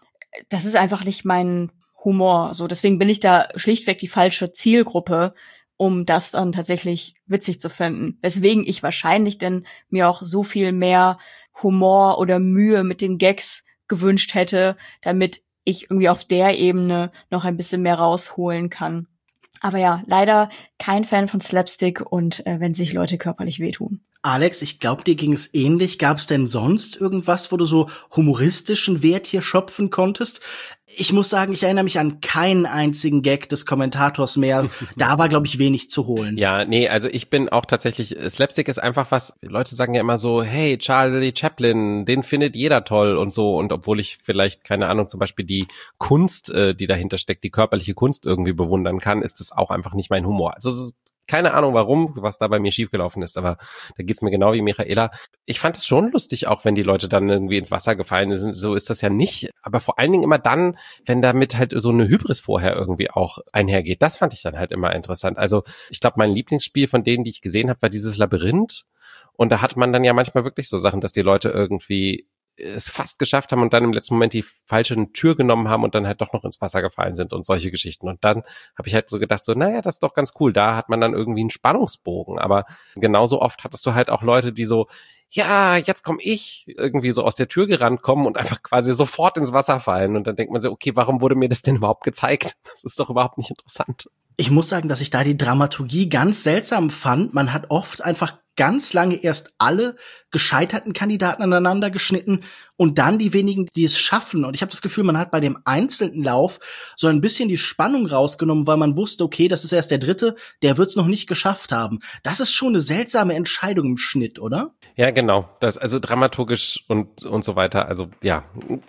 das ist einfach nicht mein Humor. So, deswegen bin ich da schlichtweg die falsche Zielgruppe, um das dann tatsächlich witzig zu finden. Weswegen ich wahrscheinlich denn mir auch so viel mehr Humor oder Mühe mit den Gags gewünscht hätte, damit ich irgendwie auf der Ebene noch ein bisschen mehr rausholen kann. Aber ja, leider kein Fan von Slapstick und äh, wenn sich Leute körperlich wehtun. Alex, ich glaube, dir ging es ähnlich. Gab es denn sonst irgendwas, wo du so humoristischen Wert hier schöpfen konntest? Ich muss sagen, ich erinnere mich an keinen einzigen Gag des Kommentators mehr. Da war, glaube ich, wenig zu holen. Ja, nee, also ich bin auch tatsächlich, Slapstick ist einfach was, Leute sagen ja immer so, hey, Charlie Chaplin, den findet jeder toll und so. Und obwohl ich vielleicht, keine Ahnung, zum Beispiel die Kunst, äh, die dahinter steckt, die körperliche Kunst irgendwie bewundern kann, ist das auch einfach nicht mein Humor. Also keine Ahnung warum, was da bei mir schiefgelaufen ist, aber da geht's mir genau wie Michaela. Ich fand es schon lustig, auch wenn die Leute dann irgendwie ins Wasser gefallen sind. So ist das ja nicht. Aber vor allen Dingen immer dann, wenn damit halt so eine Hybris vorher irgendwie auch einhergeht. Das fand ich dann halt immer interessant. Also ich glaube, mein Lieblingsspiel von denen, die ich gesehen habe, war dieses Labyrinth. Und da hat man dann ja manchmal wirklich so Sachen, dass die Leute irgendwie es fast geschafft haben und dann im letzten Moment die falsche Tür genommen haben und dann halt doch noch ins Wasser gefallen sind und solche Geschichten. Und dann habe ich halt so gedacht, so, naja, das ist doch ganz cool. Da hat man dann irgendwie einen Spannungsbogen. Aber genauso oft hattest du halt auch Leute, die so, ja, jetzt komme ich, irgendwie so aus der Tür gerannt kommen und einfach quasi sofort ins Wasser fallen. Und dann denkt man so, okay, warum wurde mir das denn überhaupt gezeigt? Das ist doch überhaupt nicht interessant. Ich muss sagen, dass ich da die Dramaturgie ganz seltsam fand. Man hat oft einfach ganz lange erst alle gescheiterten Kandidaten aneinander geschnitten und dann die wenigen, die es schaffen. Und ich habe das Gefühl, man hat bei dem einzelnen Lauf so ein bisschen die Spannung rausgenommen, weil man wusste, okay, das ist erst der dritte, der wird es noch nicht geschafft haben. Das ist schon eine seltsame Entscheidung im Schnitt, oder? Ja, genau. Das, also dramaturgisch und, und so weiter. Also ja,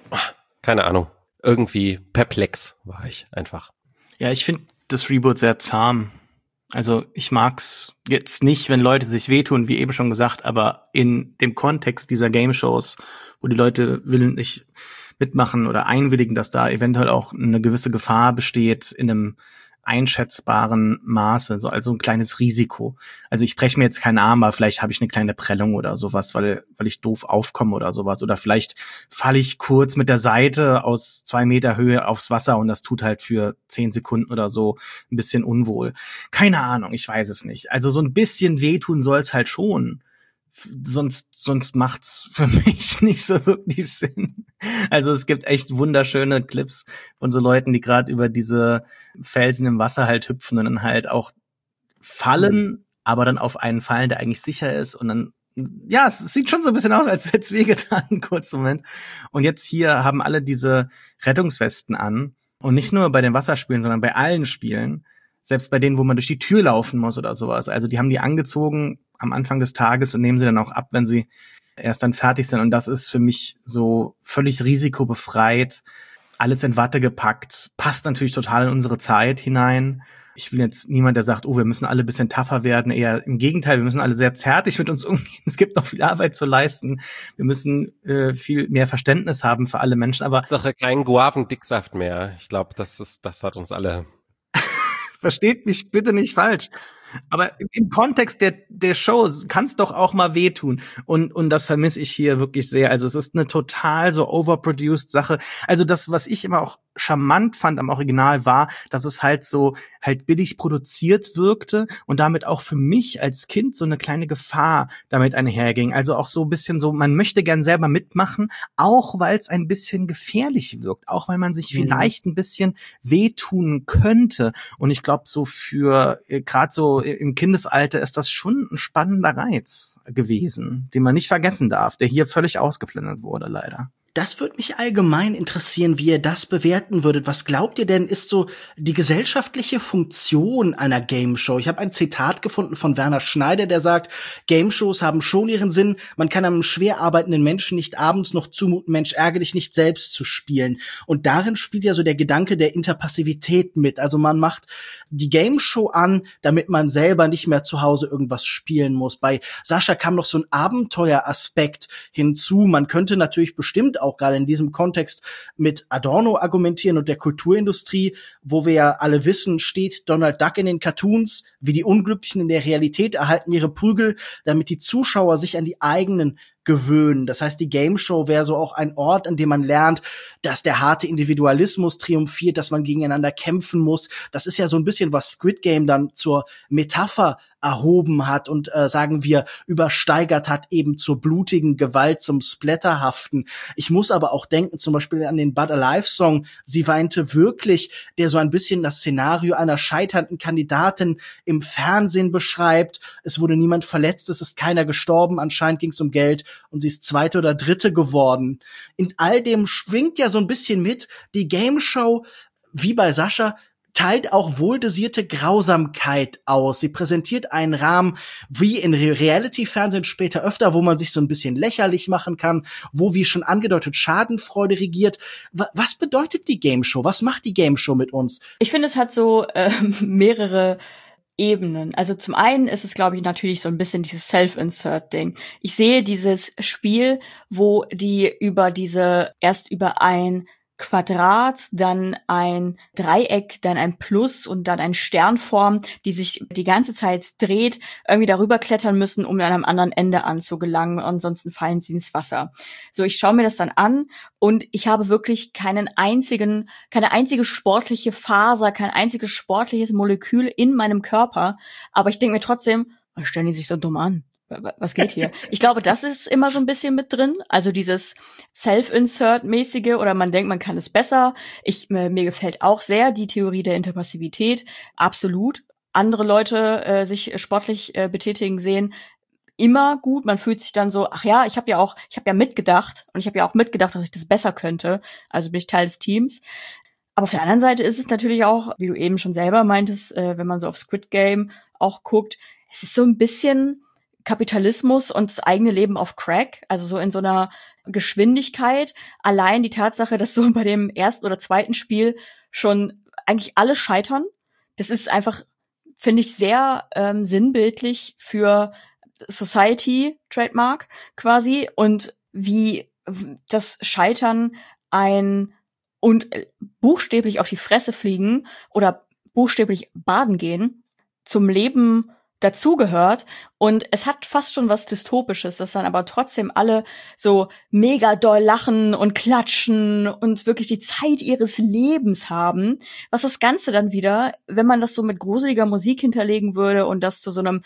keine Ahnung. Irgendwie perplex war ich einfach. Ja, ich finde das Reboot sehr zahm. Also ich mag's jetzt nicht, wenn Leute sich wehtun, wie eben schon gesagt, aber in dem Kontext dieser Game-Shows, wo die Leute willentlich mitmachen oder einwilligen, dass da eventuell auch eine gewisse Gefahr besteht in einem einschätzbaren Maße, so also ein kleines Risiko. Also ich breche mir jetzt keinen Arm, aber vielleicht habe ich eine kleine Prellung oder sowas, weil weil ich doof aufkomme oder sowas. Oder vielleicht falle ich kurz mit der Seite aus zwei Meter Höhe aufs Wasser und das tut halt für zehn Sekunden oder so ein bisschen unwohl. Keine Ahnung, ich weiß es nicht. Also so ein bisschen wehtun soll es halt schon. Sonst, sonst macht's für mich nicht so wirklich Sinn. Also es gibt echt wunderschöne Clips von so Leuten, die gerade über diese Felsen im Wasser halt hüpfen und dann halt auch fallen, aber dann auf einen fallen, der eigentlich sicher ist und dann, ja, es sieht schon so ein bisschen aus, als hätte es wehgetan, einen kurzen Moment. Und jetzt hier haben alle diese Rettungswesten an und nicht nur bei den Wasserspielen, sondern bei allen Spielen. Selbst bei denen, wo man durch die Tür laufen muss oder sowas. Also die haben die angezogen am Anfang des Tages und nehmen sie dann auch ab, wenn sie erst dann fertig sind. Und das ist für mich so völlig risikobefreit, alles in Watte gepackt, passt natürlich total in unsere Zeit hinein. Ich bin jetzt niemand, der sagt, oh, wir müssen alle ein bisschen tougher werden. Eher im Gegenteil, wir müssen alle sehr zärtlich mit uns umgehen. Es gibt noch viel Arbeit zu leisten. Wir müssen äh, viel mehr Verständnis haben für alle Menschen. Aber doch kein Guavendicksaft mehr. Ich glaube, das ist, das hat uns alle. Versteht mich bitte nicht falsch. Aber im Kontext der der Show kann es doch auch mal wehtun. Und und das vermisse ich hier wirklich sehr. Also es ist eine total so overproduced Sache. Also das, was ich immer auch charmant fand am Original, war, dass es halt so halt billig produziert wirkte und damit auch für mich als Kind so eine kleine Gefahr damit einherging. Also auch so ein bisschen so, man möchte gern selber mitmachen, auch weil es ein bisschen gefährlich wirkt, auch weil man sich mhm. vielleicht ein bisschen wehtun könnte. Und ich glaube, so für äh, gerade so im Kindesalter ist das schon ein spannender Reiz gewesen, den man nicht vergessen darf, der hier völlig ausgeblendet wurde, leider. Das würde mich allgemein interessieren, wie ihr das bewerten würdet. Was glaubt ihr denn, ist so die gesellschaftliche Funktion einer Game Show? Ich habe ein Zitat gefunden von Werner Schneider, der sagt, Game Shows haben schon ihren Sinn. Man kann einem schwer arbeitenden Menschen nicht abends noch zumuten, Mensch, ärgere dich nicht selbst zu spielen. Und darin spielt ja so der Gedanke der Interpassivität mit. Also man macht die Game Show an, damit man selber nicht mehr zu Hause irgendwas spielen muss. Bei Sascha kam noch so ein Abenteueraspekt hinzu. Man könnte natürlich bestimmt auch gerade in diesem Kontext mit Adorno argumentieren und der Kulturindustrie, wo wir ja alle wissen, steht Donald Duck in den Cartoons, wie die Unglücklichen in der Realität erhalten ihre Prügel, damit die Zuschauer sich an die eigenen gewöhnen. Das heißt, die Game Show wäre so auch ein Ort, an dem man lernt, dass der harte Individualismus triumphiert, dass man gegeneinander kämpfen muss. Das ist ja so ein bisschen, was Squid Game dann zur Metapher erhoben hat und äh, sagen wir übersteigert hat eben zur blutigen Gewalt, zum Splatterhaften. Ich muss aber auch denken zum Beispiel an den But Alive Song Sie weinte wirklich, der so ein bisschen das Szenario einer scheiternden Kandidatin im Fernsehen beschreibt. Es wurde niemand verletzt, es ist keiner gestorben, anscheinend ging es um Geld und sie ist zweite oder dritte geworden. In all dem schwingt ja so ein bisschen mit, die Game Show, wie bei Sascha, teilt auch wohldosierte Grausamkeit aus. Sie präsentiert einen Rahmen wie in Reality-Fernsehen später öfter, wo man sich so ein bisschen lächerlich machen kann, wo, wie schon angedeutet, Schadenfreude regiert. Was bedeutet die Game Show? Was macht die Game Show mit uns? Ich finde, es hat so äh, mehrere Ebenen. Also zum einen ist es, glaube ich, natürlich so ein bisschen dieses Self-Insert-Ding. Ich sehe dieses Spiel, wo die über diese, erst über ein Quadrat, dann ein Dreieck, dann ein Plus und dann ein Sternform, die sich die ganze Zeit dreht, irgendwie darüber klettern müssen, um an einem anderen Ende anzugelangen. Ansonsten fallen sie ins Wasser. So, ich schaue mir das dann an und ich habe wirklich keinen einzigen, keine einzige sportliche Faser, kein einziges sportliches Molekül in meinem Körper. Aber ich denke mir trotzdem, was stellen die sich so dumm an? Was geht hier? Ich glaube, das ist immer so ein bisschen mit drin. Also dieses Self-Insert-mäßige oder man denkt, man kann es besser. Ich, mir, mir gefällt auch sehr die Theorie der Interpassivität. Absolut. Andere Leute äh, sich sportlich äh, betätigen sehen immer gut. Man fühlt sich dann so, ach ja, ich habe ja auch, ich habe ja mitgedacht und ich habe ja auch mitgedacht, dass ich das besser könnte. Also bin ich Teil des Teams. Aber auf der anderen Seite ist es natürlich auch, wie du eben schon selber meintest, äh, wenn man so auf Squid Game auch guckt, es ist so ein bisschen Kapitalismus und das eigene Leben auf Crack, also so in so einer Geschwindigkeit. Allein die Tatsache, dass so bei dem ersten oder zweiten Spiel schon eigentlich alle scheitern, das ist einfach, finde ich, sehr ähm, sinnbildlich für Society Trademark quasi und wie das Scheitern ein und buchstäblich auf die Fresse fliegen oder buchstäblich baden gehen zum Leben dazugehört und es hat fast schon was Dystopisches, dass dann aber trotzdem alle so mega doll lachen und klatschen und wirklich die Zeit ihres Lebens haben, was das Ganze dann wieder, wenn man das so mit gruseliger Musik hinterlegen würde und das zu so einem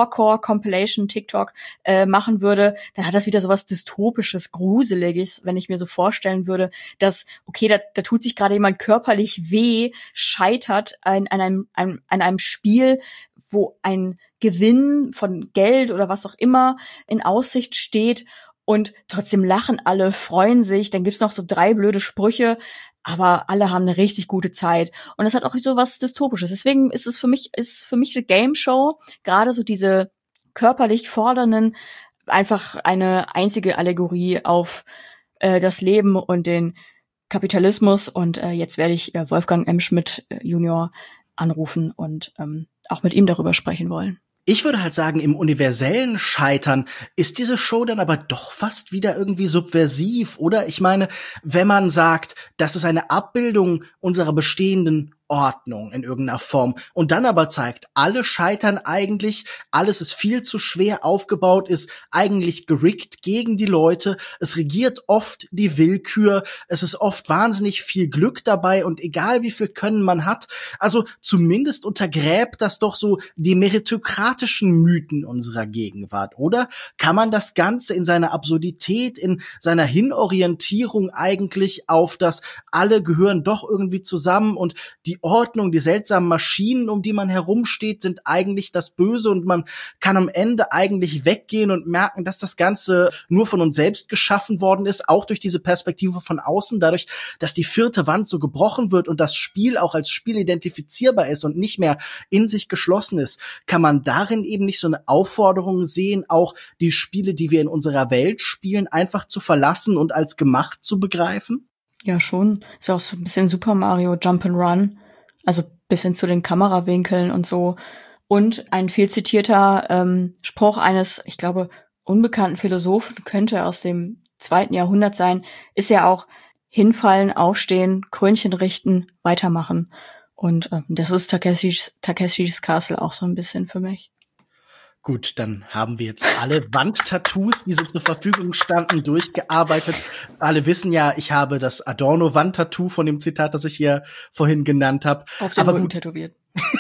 Core-Core-Compilation-TikTok äh, machen würde, dann hat das wieder so was Dystopisches, Gruseliges, wenn ich mir so vorstellen würde, dass, okay, da, da tut sich gerade jemand körperlich weh, scheitert an, an, einem, an, an einem Spiel, wo ein Gewinn von Geld oder was auch immer in Aussicht steht und trotzdem lachen alle, freuen sich, dann gibt's noch so drei blöde Sprüche, aber alle haben eine richtig gute Zeit und das hat auch so was Dystopisches. Deswegen ist es für mich, ist für mich eine Game Show, gerade so diese körperlich fordernden, einfach eine einzige Allegorie auf äh, das Leben und den Kapitalismus und äh, jetzt werde ich äh, Wolfgang M. Schmidt äh, Junior anrufen und ähm, auch mit ihm darüber sprechen wollen. Ich würde halt sagen, im universellen Scheitern ist diese Show dann aber doch fast wieder irgendwie subversiv, oder? Ich meine, wenn man sagt, das ist eine Abbildung unserer bestehenden Ordnung in irgendeiner Form und dann aber zeigt, alle scheitern eigentlich, alles ist viel zu schwer aufgebaut, ist eigentlich gerickt gegen die Leute, es regiert oft die Willkür, es ist oft wahnsinnig viel Glück dabei und egal wie viel Können man hat, also zumindest untergräbt das doch so die meritokratischen Mythen unserer Gegenwart, oder? Kann man das Ganze in seiner Absurdität, in seiner Hinorientierung eigentlich auf das alle gehören doch irgendwie zusammen und die Ordnung, die seltsamen Maschinen, um die man herumsteht, sind eigentlich das Böse und man kann am Ende eigentlich weggehen und merken, dass das Ganze nur von uns selbst geschaffen worden ist, auch durch diese Perspektive von außen, dadurch, dass die vierte Wand so gebrochen wird und das Spiel auch als Spiel identifizierbar ist und nicht mehr in sich geschlossen ist, kann man darin eben nicht so eine Aufforderung sehen, auch die Spiele, die wir in unserer Welt spielen, einfach zu verlassen und als gemacht zu begreifen? Ja, schon. Ist ja auch so ein bisschen Super Mario Jump'n'Run. Also bis hin zu den Kamerawinkeln und so. Und ein viel zitierter ähm, Spruch eines, ich glaube, unbekannten Philosophen, könnte aus dem zweiten Jahrhundert sein, ist ja auch hinfallen, aufstehen, Krönchen richten, weitermachen. Und äh, das ist Takeshis, Takeshis Castle auch so ein bisschen für mich. Gut, dann haben wir jetzt alle Wandtattoos, die so zur Verfügung standen, durchgearbeitet. Alle wissen ja, ich habe das Adorno-Wandtattoo von dem Zitat, das ich hier vorhin genannt habe. Auf den Rücken tätowiert.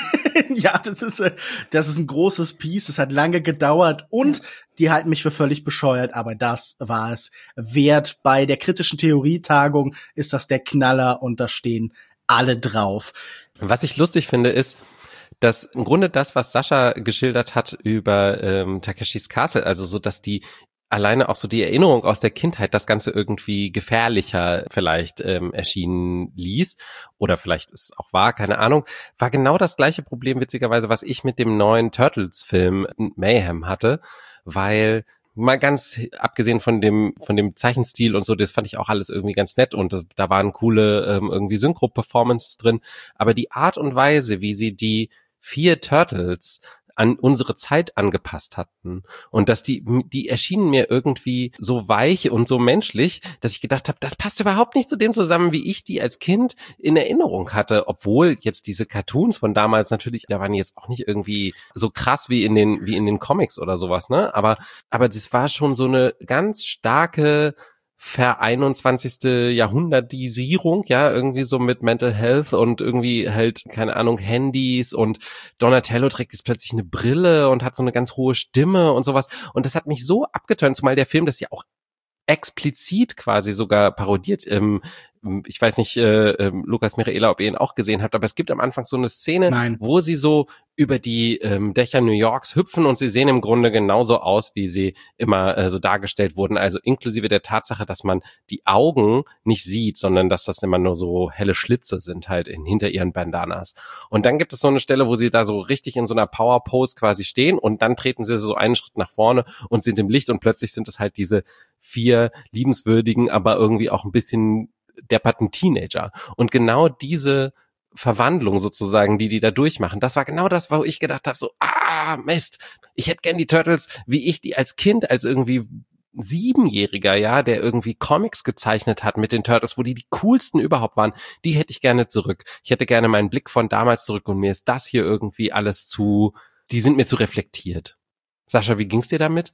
Ja, das ist, das ist ein großes Piece. Es hat lange gedauert und ja. Die halten mich für völlig bescheuert, aber das war es wert. Bei der kritischen Theorietagung ist das der Knaller und da stehen alle drauf. Was ich lustig finde, ist, dass im Grunde das, was Sascha geschildert hat über ähm, Takeshis Castle, also so, dass die alleine auch so die Erinnerung aus der Kindheit das Ganze irgendwie gefährlicher vielleicht ähm, erschienen ließ oder vielleicht ist auch wahr, keine Ahnung, war genau das gleiche Problem witzigerweise, was ich mit dem neuen Turtles-Film Mayhem hatte, weil mal ganz abgesehen von dem von dem Zeichenstil und so, das fand ich auch alles irgendwie ganz nett und das, da waren coole ähm, irgendwie Synchro-Performances drin, aber die Art und Weise, wie sie die vier Turtles an unsere Zeit angepasst hatten und dass die die erschienen mir irgendwie so weich und so menschlich, dass ich gedacht habe, das passt überhaupt nicht zu dem zusammen, wie ich die als Kind in Erinnerung hatte, obwohl jetzt diese Cartoons von damals natürlich, da waren jetzt auch nicht irgendwie so krass wie in den wie in den Comics oder sowas, ne? Aber aber das war schon so eine ganz starke Ver-einundzwanzigste Jahrhundertisierung, ja, irgendwie so mit Mental Health und irgendwie halt, keine Ahnung, Handys und Donatello trägt jetzt plötzlich eine Brille und hat so eine ganz hohe Stimme und sowas und das hat mich so abgeturnt, zumal der Film das ja auch explizit quasi sogar parodiert. Ähm, ich weiß nicht, äh, äh, Lukas Michaela, ob ihr ihn auch gesehen habt, aber es gibt am Anfang so eine Szene, Nein. wo sie so über die ähm, Dächer New Yorks hüpfen und sie sehen im Grunde genauso aus, wie sie immer äh, so dargestellt wurden. Also inklusive der Tatsache, dass man die Augen nicht sieht, sondern dass das immer nur so helle Schlitze sind halt in, hinter ihren Bandanas. Und dann gibt es so eine Stelle, wo sie da so richtig in so einer Power-Pose quasi stehen und dann treten sie so einen Schritt nach vorne und sind im Licht und plötzlich sind es halt diese vier liebenswürdigen, aber irgendwie auch ein bisschen depperten Teenager. Und genau diese Verwandlung sozusagen, die die da durchmachen, das war genau das, wo ich gedacht habe, so, ah, Mist, ich hätte gern die Turtles, wie ich die als Kind, als irgendwie Siebenjähriger, ja, der irgendwie Comics gezeichnet hat mit den Turtles, wo die die coolsten überhaupt waren, die hätte ich gerne zurück. Ich hätte gerne meinen Blick von damals zurück und mir ist das hier irgendwie alles zu, die sind mir zu reflektiert. Sascha, wie ging's dir damit?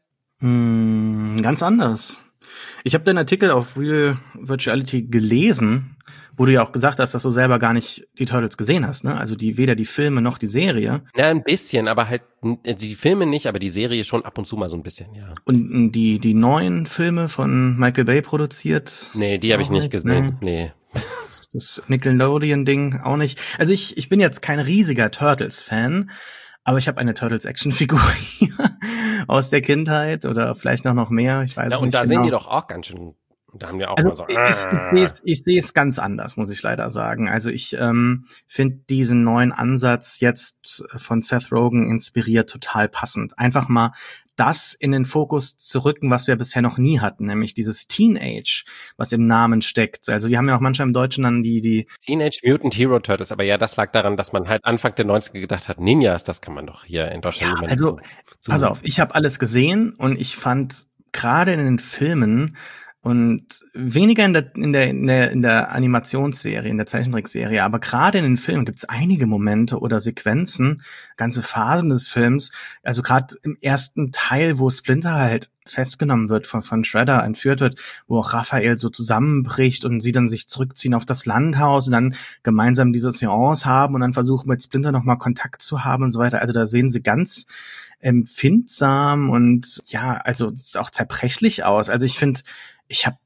Hm, ganz anders. Ich habe den Artikel auf Real Virtuality gelesen, wo du ja auch gesagt hast, dass du selber gar nicht die Turtles gesehen hast, ne? Also die weder die Filme noch die Serie. Ja, ein bisschen, aber halt die Filme nicht, aber die Serie schon ab und zu mal so ein bisschen, ja. Und die die neuen Filme von Michael Bay produziert? Nee, die habe ich nicht gesehen. Nee. nee. Das, das Nickelodeon-Ding auch nicht. Also ich ich bin jetzt kein riesiger Turtles-Fan. Aber ich habe eine Turtles-Action-Figur hier aus der Kindheit oder vielleicht noch noch mehr, ich weiß ja, nicht und da genau. sehen die doch auch ganz schön, da haben wir auch also mal so. Ich, ich sehe es ich sehe es ganz anders, muss ich leider sagen. Also ich ähm, finde diesen neuen Ansatz jetzt von Seth Rogen inspiriert total passend. Einfach mal das in den Fokus zu rücken, was wir bisher noch nie hatten, nämlich dieses Teenage, was im Namen steckt. Also wir haben ja auch manchmal im Deutschen dann die die Teenage Mutant Hero Turtles, aber ja, das lag daran, dass man halt Anfang der neunziger gedacht hat, Ninjas, das kann man doch hier in Deutschland ja, also so, pass auf, ich habe alles gesehen und ich fand gerade in den Filmen und weniger in der in der in der in der Animationsserie, in der Zeichentrickserie, aber gerade in den Filmen gibt's einige Momente oder Sequenzen, ganze Phasen des Films, also gerade im ersten Teil, wo Splinter halt festgenommen wird, von von Shredder entführt wird, wo auch Raphael so zusammenbricht und sie dann sich zurückziehen auf das Landhaus und dann gemeinsam diese Seance haben und dann versuchen mit Splinter nochmal Kontakt zu haben und so weiter. Also da sehen sie ganz empfindsam und ja, also es ist auch zerbrechlich aus. Also ich finde, ich habe da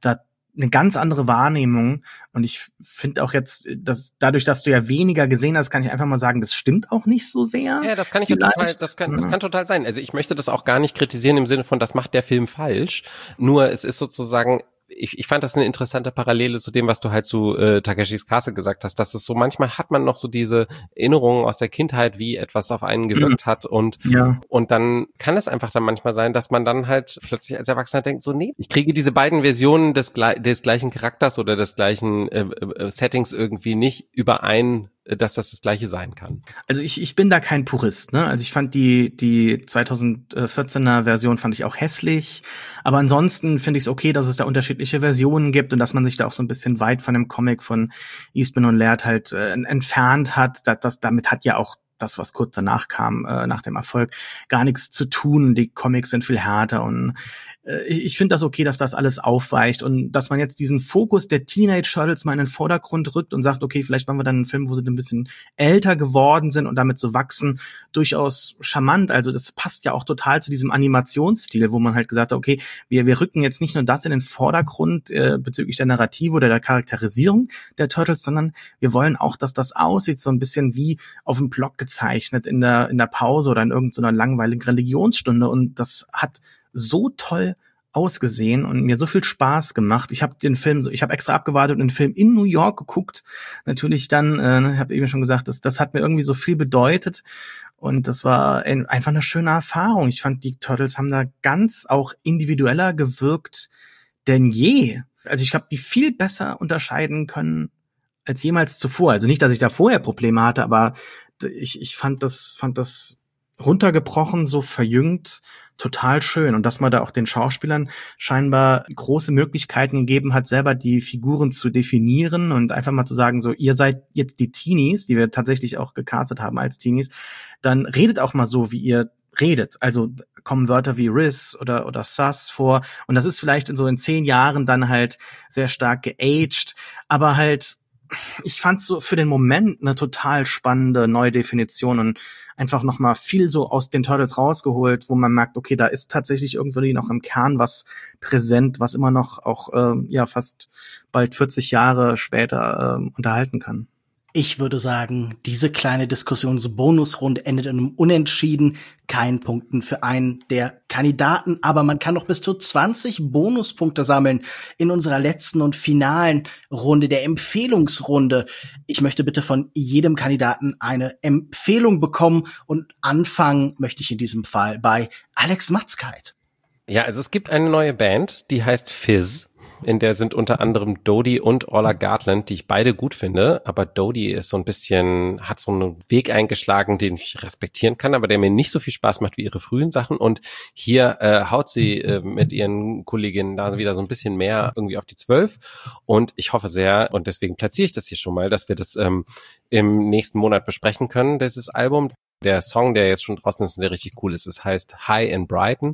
eine ganz andere Wahrnehmung. Und ich finde auch jetzt, dass dadurch, dass du ja weniger gesehen hast, kann ich einfach mal sagen, das stimmt auch nicht so sehr. Ja, das kann ich ja total, das kann, das kann total sein. Also ich möchte das auch gar nicht kritisieren im Sinne von, das macht der Film falsch. Nur es ist sozusagen, ich, ich fand das eine interessante Parallele zu dem, was du halt zu äh, Takeshis Castle gesagt hast, dass es so, manchmal hat man noch so diese Erinnerungen aus der Kindheit, wie etwas auf einen gewirkt hat und ja. und dann kann es einfach dann manchmal sein, dass man dann halt plötzlich als Erwachsener denkt, so nee, ich kriege diese beiden Versionen des, des gleichen Charakters oder des gleichen äh, äh, Settings irgendwie nicht überein, dass das das Gleiche sein kann. Also ich ich bin da kein Purist, ne? Also ich fand die die zweitausendvierzehner Version fand ich auch hässlich, aber ansonsten finde ich es okay, dass es da unterschiedliche Versionen gibt und dass man sich da auch so ein bisschen weit von dem Comic von Eastman und Laird halt äh, entfernt hat. Das, das damit hat ja auch das, was kurz danach kam, äh, nach dem Erfolg, gar nichts zu tun. Die Comics sind viel härter und äh, ich, ich finde das okay, dass das alles aufweicht und dass man jetzt diesen Fokus der Teenage Turtles mal in den Vordergrund rückt und sagt, okay, vielleicht machen wir dann einen Film, wo sie ein bisschen älter geworden sind und damit so wachsen, durchaus charmant. Also das passt ja auch total zu diesem Animationsstil, wo man halt gesagt hat, okay, wir wir rücken jetzt nicht nur das in den Vordergrund äh, bezüglich der Narrative oder der Charakterisierung der Turtles, sondern wir wollen auch, dass das aussieht so ein bisschen wie auf dem Block gezeichnet in der in der Pause oder in irgendeiner langweiligen Religionsstunde und das hat so toll ausgesehen und mir so viel Spaß gemacht. Ich habe den Film, ich habe extra abgewartet und den Film in New York geguckt. Natürlich dann, äh, ich habe eben schon gesagt, das, das hat mir irgendwie so viel bedeutet und das war ein, einfach eine schöne Erfahrung. Ich fand, die Turtles haben da ganz auch individueller gewirkt denn je. Also ich habe die viel besser unterscheiden können als jemals zuvor. Also nicht, dass ich da vorher Probleme hatte, aber ich, ich fand das, fand das runtergebrochen, so verjüngt, total schön. Und dass man da auch den Schauspielern scheinbar große Möglichkeiten gegeben hat, selber die Figuren zu definieren und einfach mal zu sagen, so, ihr seid jetzt die Teenies, die wir tatsächlich auch gecastet haben als Teenies, dann redet auch mal so, wie ihr redet. Also kommen Wörter wie Riz oder oder Sus vor. Und das ist vielleicht in so in zehn Jahren dann halt sehr stark geaged, aber halt ich fand's so für den Moment eine total spannende neue Definition und einfach nochmal viel so aus den Turtles rausgeholt, wo man merkt, okay, da ist tatsächlich irgendwie noch im Kern was präsent, was immer noch auch äh, ja fast bald vierzig Jahre später äh, unterhalten kann. Ich würde sagen, diese kleine Diskussionsbonusrunde endet in einem Unentschieden. Kein Punkten für einen der Kandidaten, aber man kann noch bis zu zwanzig Bonuspunkte sammeln in unserer letzten und finalen Runde, der Empfehlungsrunde. Ich möchte bitte von jedem Kandidaten eine Empfehlung bekommen und anfangen möchte ich in diesem Fall bei Alex Matzkeit. Ja, also es gibt eine neue Band, die heißt Fizz. In der sind unter anderem Dodie und Orla Gartland, die ich beide gut finde. Aber Dodie ist so ein bisschen, hat so einen Weg eingeschlagen, den ich respektieren kann, aber der mir nicht so viel Spaß macht wie ihre frühen Sachen. Und hier äh, haut sie äh, mit ihren Kolleginnen da wieder so ein bisschen mehr irgendwie auf die Zwölf. Und ich hoffe sehr, und deswegen platziere ich das hier schon mal, dass wir das ähm, im nächsten Monat besprechen können, dieses Album. Der Song, der jetzt schon draußen ist und der richtig cool ist, es heißt High in Brighton.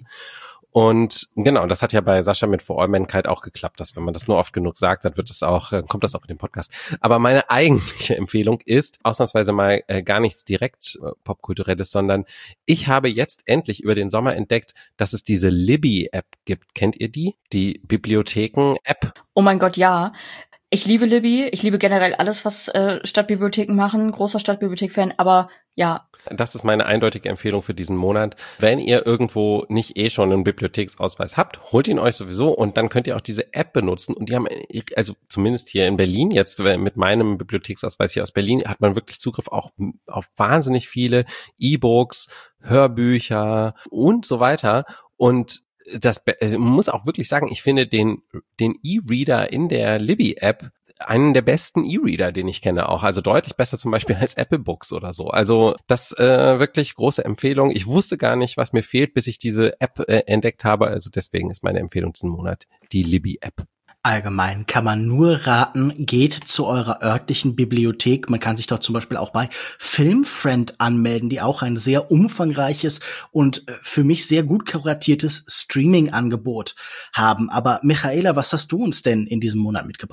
Und genau, das hat ja bei Sascha mit For All Mankind auch geklappt, dass wenn man das nur oft genug sagt, dann wird es auch, kommt das auch in den Podcast. Aber meine eigentliche Empfehlung ist ausnahmsweise mal äh, gar nichts direkt äh, Popkulturelles, sondern ich habe jetzt endlich über den Sommer entdeckt, dass es diese Libby-App gibt. Kennt ihr die? Die Bibliotheken-App? Oh mein Gott, ja. Ich liebe Libby, ich liebe generell alles, was äh, Stadtbibliotheken machen, großer Stadtbibliothek-Fan, aber ja. Das ist meine eindeutige Empfehlung für diesen Monat. Wenn ihr irgendwo nicht eh schon einen Bibliotheksausweis habt, holt ihn euch sowieso und dann könnt ihr auch diese App benutzen und die haben, also zumindest hier in Berlin, jetzt mit meinem Bibliotheksausweis hier aus Berlin, hat man wirklich Zugriff auch auf wahnsinnig viele E-Books, Hörbücher und so weiter und das man muss auch wirklich sagen, ich finde den den E-Reader in der Libby-App einen der besten E-Reader, den ich kenne auch. Also deutlich besser zum Beispiel als Apple Books oder so. Also das äh, wirklich große Empfehlung. Ich wusste gar nicht, was mir fehlt, bis ich diese App äh, entdeckt habe. Also deswegen ist meine Empfehlung diesen Monat die Libby-App. Allgemein kann man nur raten, geht zu eurer örtlichen Bibliothek. Man kann sich dort zum Beispiel auch bei Filmfriend anmelden, die auch ein sehr umfangreiches und für mich sehr gut kuratiertes Streaming-Angebot haben. Aber Michaela, was hast du uns denn in diesem Monat mitgebracht?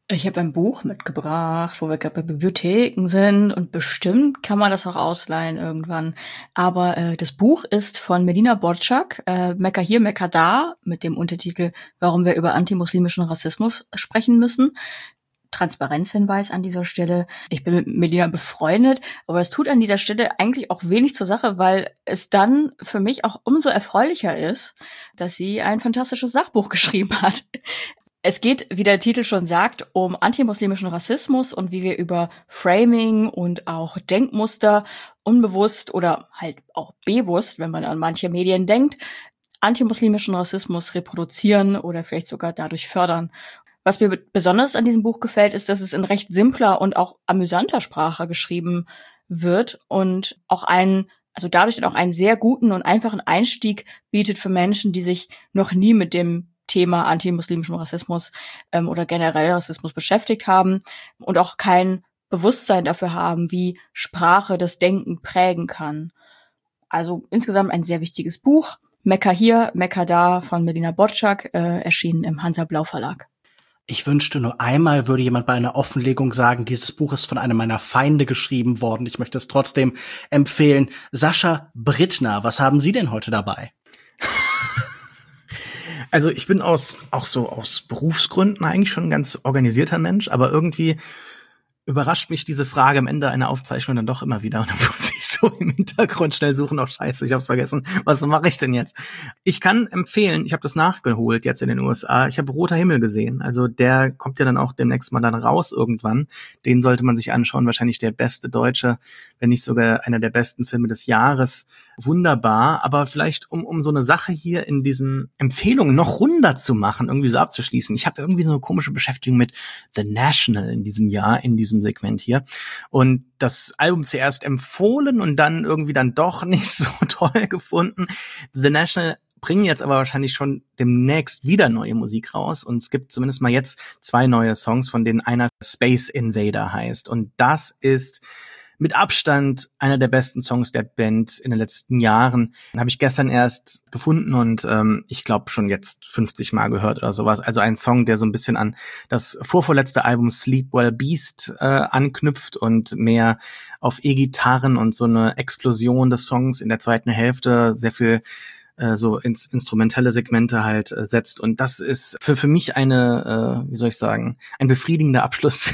Ich habe ein Buch mitgebracht, wo wir gerade bei Bibliotheken sind und bestimmt kann man das auch ausleihen irgendwann. Aber äh, das Buch ist von Melina Borczak, äh, Mekka hier, Mekka da, mit dem Untertitel Warum wir über antimuslimischen Rassismus sprechen müssen. Transparenzhinweis an dieser Stelle. Ich bin mit Melina befreundet, aber es tut an dieser Stelle eigentlich auch wenig zur Sache, weil es dann für mich auch umso erfreulicher ist, dass sie ein fantastisches Sachbuch geschrieben hat. Es geht, wie der Titel schon sagt, um antimuslimischen Rassismus und wie wir über Framing und auch Denkmuster unbewusst oder halt auch bewusst, wenn man an manche Medien denkt, antimuslimischen Rassismus reproduzieren oder vielleicht sogar dadurch fördern. Was mir besonders an diesem Buch gefällt, ist, dass es in recht simpler und auch amüsanter Sprache geschrieben wird und auch einen, also dadurch auch einen sehr guten und einfachen Einstieg bietet für Menschen, die sich noch nie mit dem Thema antimuslimischen Rassismus ähm, oder generell Rassismus beschäftigt haben und auch kein Bewusstsein dafür haben, wie Sprache das Denken prägen kann. Also insgesamt ein sehr wichtiges Buch. Mekka hier, Mekka da von Melina Borczak, äh, erschienen im Hansa Blau Verlag. Ich wünschte, nur einmal würde jemand bei einer Offenlegung sagen, dieses Buch ist von einem meiner Feinde geschrieben worden. Ich möchte es trotzdem empfehlen. Sascha Brittner, was haben Sie denn heute dabei? Also ich bin aus auch so aus Berufsgründen eigentlich schon ein ganz organisierter Mensch, aber irgendwie überrascht mich diese Frage am Ende einer Aufzeichnung dann doch immer wieder. Und dann muss ich so im Hintergrund schnell suchen, oh scheiße, ich hab's vergessen, was mache ich denn jetzt? Ich kann empfehlen, ich habe das nachgeholt jetzt in den U S A, ich habe Roter Himmel gesehen, also der kommt ja dann auch demnächst mal dann raus irgendwann, den sollte man sich anschauen, wahrscheinlich der beste deutsche, wenn nicht sogar einer der besten Filme des Jahres. Wunderbar, aber vielleicht um um so eine Sache hier in diesen Empfehlungen noch runder zu machen, irgendwie so abzuschließen. Ich habe irgendwie so eine komische Beschäftigung mit The National in diesem Jahr, in diesem Segment hier. Und das Album zuerst empfohlen und dann irgendwie dann doch nicht so toll gefunden. The National bringen jetzt aber wahrscheinlich schon demnächst wieder neue Musik raus. Und es gibt zumindest mal jetzt zwei neue Songs, von denen einer Space Invader heißt. Und das ist mit Abstand einer der besten Songs der Band in den letzten Jahren. Habe ich gestern erst gefunden und ähm, ich glaube schon jetzt fünfzig Mal gehört oder sowas. Also ein Song, der so ein bisschen an das vorvorletzte Album Sleep Well Beast äh, anknüpft und mehr auf E-Gitarren und so eine Explosion des Songs in der zweiten Hälfte, sehr viel äh, so ins instrumentelle Segmente halt äh, setzt. Und das ist für für mich eine, äh, wie soll ich sagen, ein befriedigender Abschluss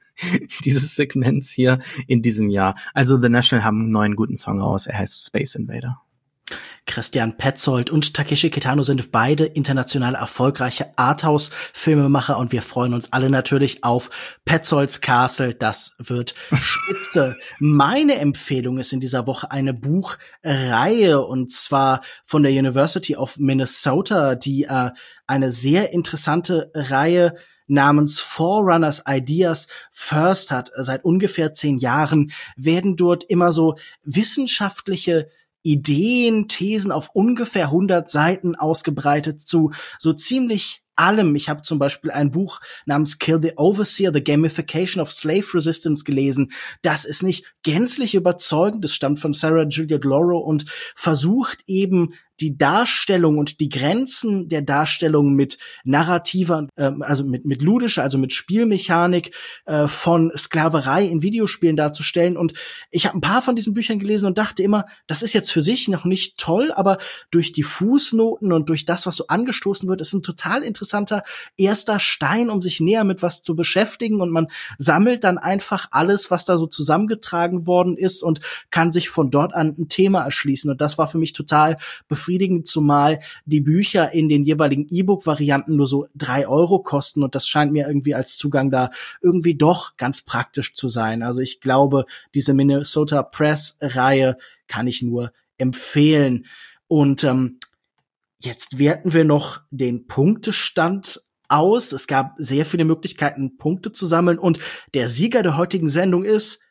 dieses Segments hier in diesem Jahr. Also The National haben einen neuen guten Song raus. Er heißt Space Invader. Christian Petzold und Takeshi Kitano sind beide international erfolgreiche Arthouse-Filmemacher und wir freuen uns alle natürlich auf Petzolds Castle. Das wird spitze. Meine Empfehlung ist in dieser Woche eine Buchreihe und zwar von der University of Minnesota, die äh, eine sehr interessante Reihe namens Forerunners Ideas First hat. Seit ungefähr zehn Jahren werden dort immer so wissenschaftliche Ideen, Thesen auf ungefähr hundert Seiten ausgebreitet zu so ziemlich allem. Ich habe zum Beispiel ein Buch namens Kill the Overseer, The Gamification of Slave Resistance gelesen. Das ist nicht gänzlich überzeugend. Das stammt von Sarah Juliet Loro und versucht eben die Darstellung und die Grenzen der Darstellung mit narrativer, ähm, also mit mit ludischer, also mit Spielmechanik äh, von Sklaverei in Videospielen darzustellen. Und ich habe ein paar von diesen Büchern gelesen und dachte immer, das ist jetzt für sich noch nicht toll, aber durch die Fußnoten und durch das, was so angestoßen wird, ist ein total interessanter erster Stein, um sich näher mit was zu beschäftigen. Und man sammelt dann einfach alles, was da so zusammengetragen worden ist und kann sich von dort an ein Thema erschließen. Und das war für mich total befriedigend, zumal die Bücher in den jeweiligen E-Book-Varianten nur so drei Euro kosten und das scheint mir irgendwie als Zugang da irgendwie doch ganz praktisch zu sein. Also ich glaube, diese Minnesota Press-Reihe kann ich nur empfehlen. Und ähm, jetzt werten wir noch den Punktestand aus. Es gab sehr viele Möglichkeiten, Punkte zu sammeln und der Sieger der heutigen Sendung ist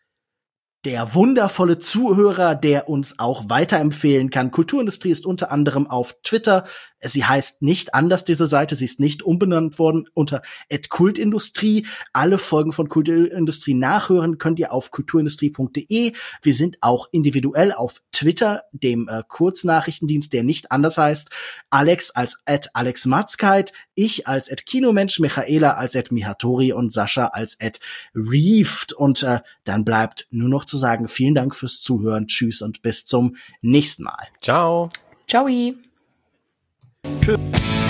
der wundervolle Zuhörer, der uns auch weiterempfehlen kann. Kulturindustrie ist unter anderem auf Twitter Sie heißt nicht anders, diese Seite. Sie ist nicht umbenannt worden unter at Kultindustrie. Alle Folgen von Kulturindustrie nachhören könnt ihr auf kulturindustrie punkt de. Wir sind auch individuell auf Twitter, dem äh, Kurznachrichtendienst, der nicht anders heißt. Alex als at Alex Matzkeit, ich als at Kinomensch, Michaela als at Mihatori und Sascha als at Reeft. Und äh, dann bleibt nur noch zu sagen, vielen Dank fürs Zuhören. Tschüss und bis zum nächsten Mal. Ciao. Ciao. Tschüss.